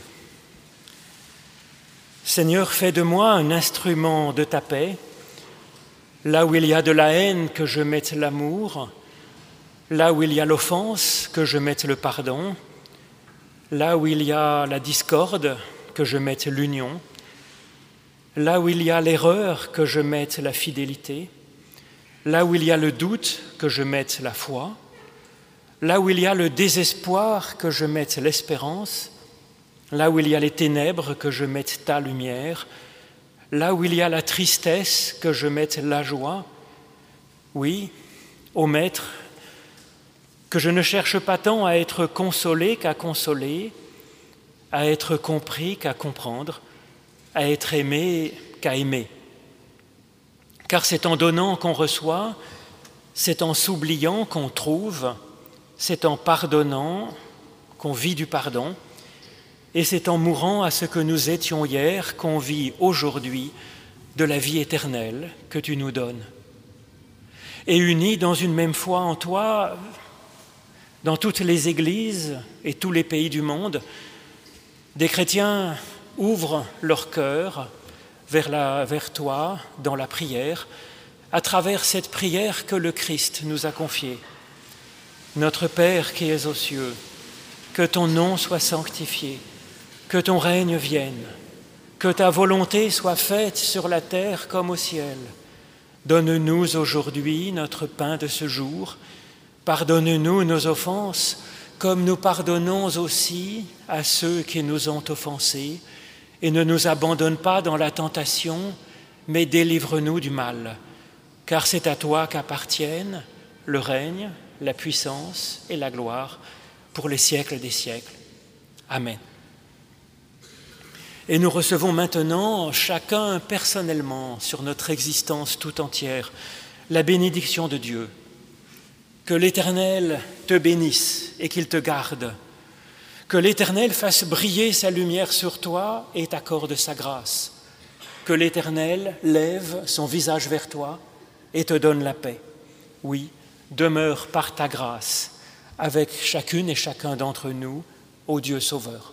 Seigneur, fais de moi un instrument de ta paix. Là où il y a de la haine, que je mette l'amour. Là où il y a l'offense, que je mette le pardon. Là où il y a la discorde, que je mette l'union. Là où il y a l'erreur, que je mette la fidélité. Là où il y a le doute, que je mette la foi. Là où il y a le désespoir, que je mette l'espérance. Là où il y a les ténèbres, que je mette ta lumière. Là où il y a la tristesse, que je mette la joie. Oui, ô Maître, que je ne cherche pas tant à être consolé qu'à consoler, à être compris qu'à comprendre, à être aimé qu'à aimer. Car c'est en donnant qu'on reçoit, c'est en s'oubliant qu'on trouve, c'est en pardonnant qu'on vit du pardon, et c'est en mourant à ce que nous étions hier qu'on vit aujourd'hui de la vie éternelle que tu nous donnes. Et unis dans une même foi en toi, dans toutes les églises et tous les pays du monde, des chrétiens ouvrent leur cœur vers toi dans la prière, à travers cette prière que le Christ nous a confiée. Notre Père qui es aux cieux, que ton nom soit sanctifié, que ton règne vienne, que ta volonté soit faite sur la terre comme au ciel. Donne-nous aujourd'hui notre pain de ce jour. Pardonne-nous nos offenses, comme nous pardonnons aussi à ceux qui nous ont offensés. Et ne nous abandonne pas dans la tentation, mais délivre-nous du mal. Car c'est à toi qu'appartiennent le règne, la puissance et la gloire pour les siècles des siècles. Amen. Et nous recevons maintenant, chacun personnellement, sur notre existence tout entière, la bénédiction de Dieu. Que l'Éternel te bénisse et qu'il te garde. Que l'Éternel fasse briller sa lumière sur toi et t'accorde sa grâce. Que l'Éternel lève son visage vers toi et te donne la paix. Oui, demeure par ta grâce avec chacune et chacun d'entre nous, ô Dieu Sauveur.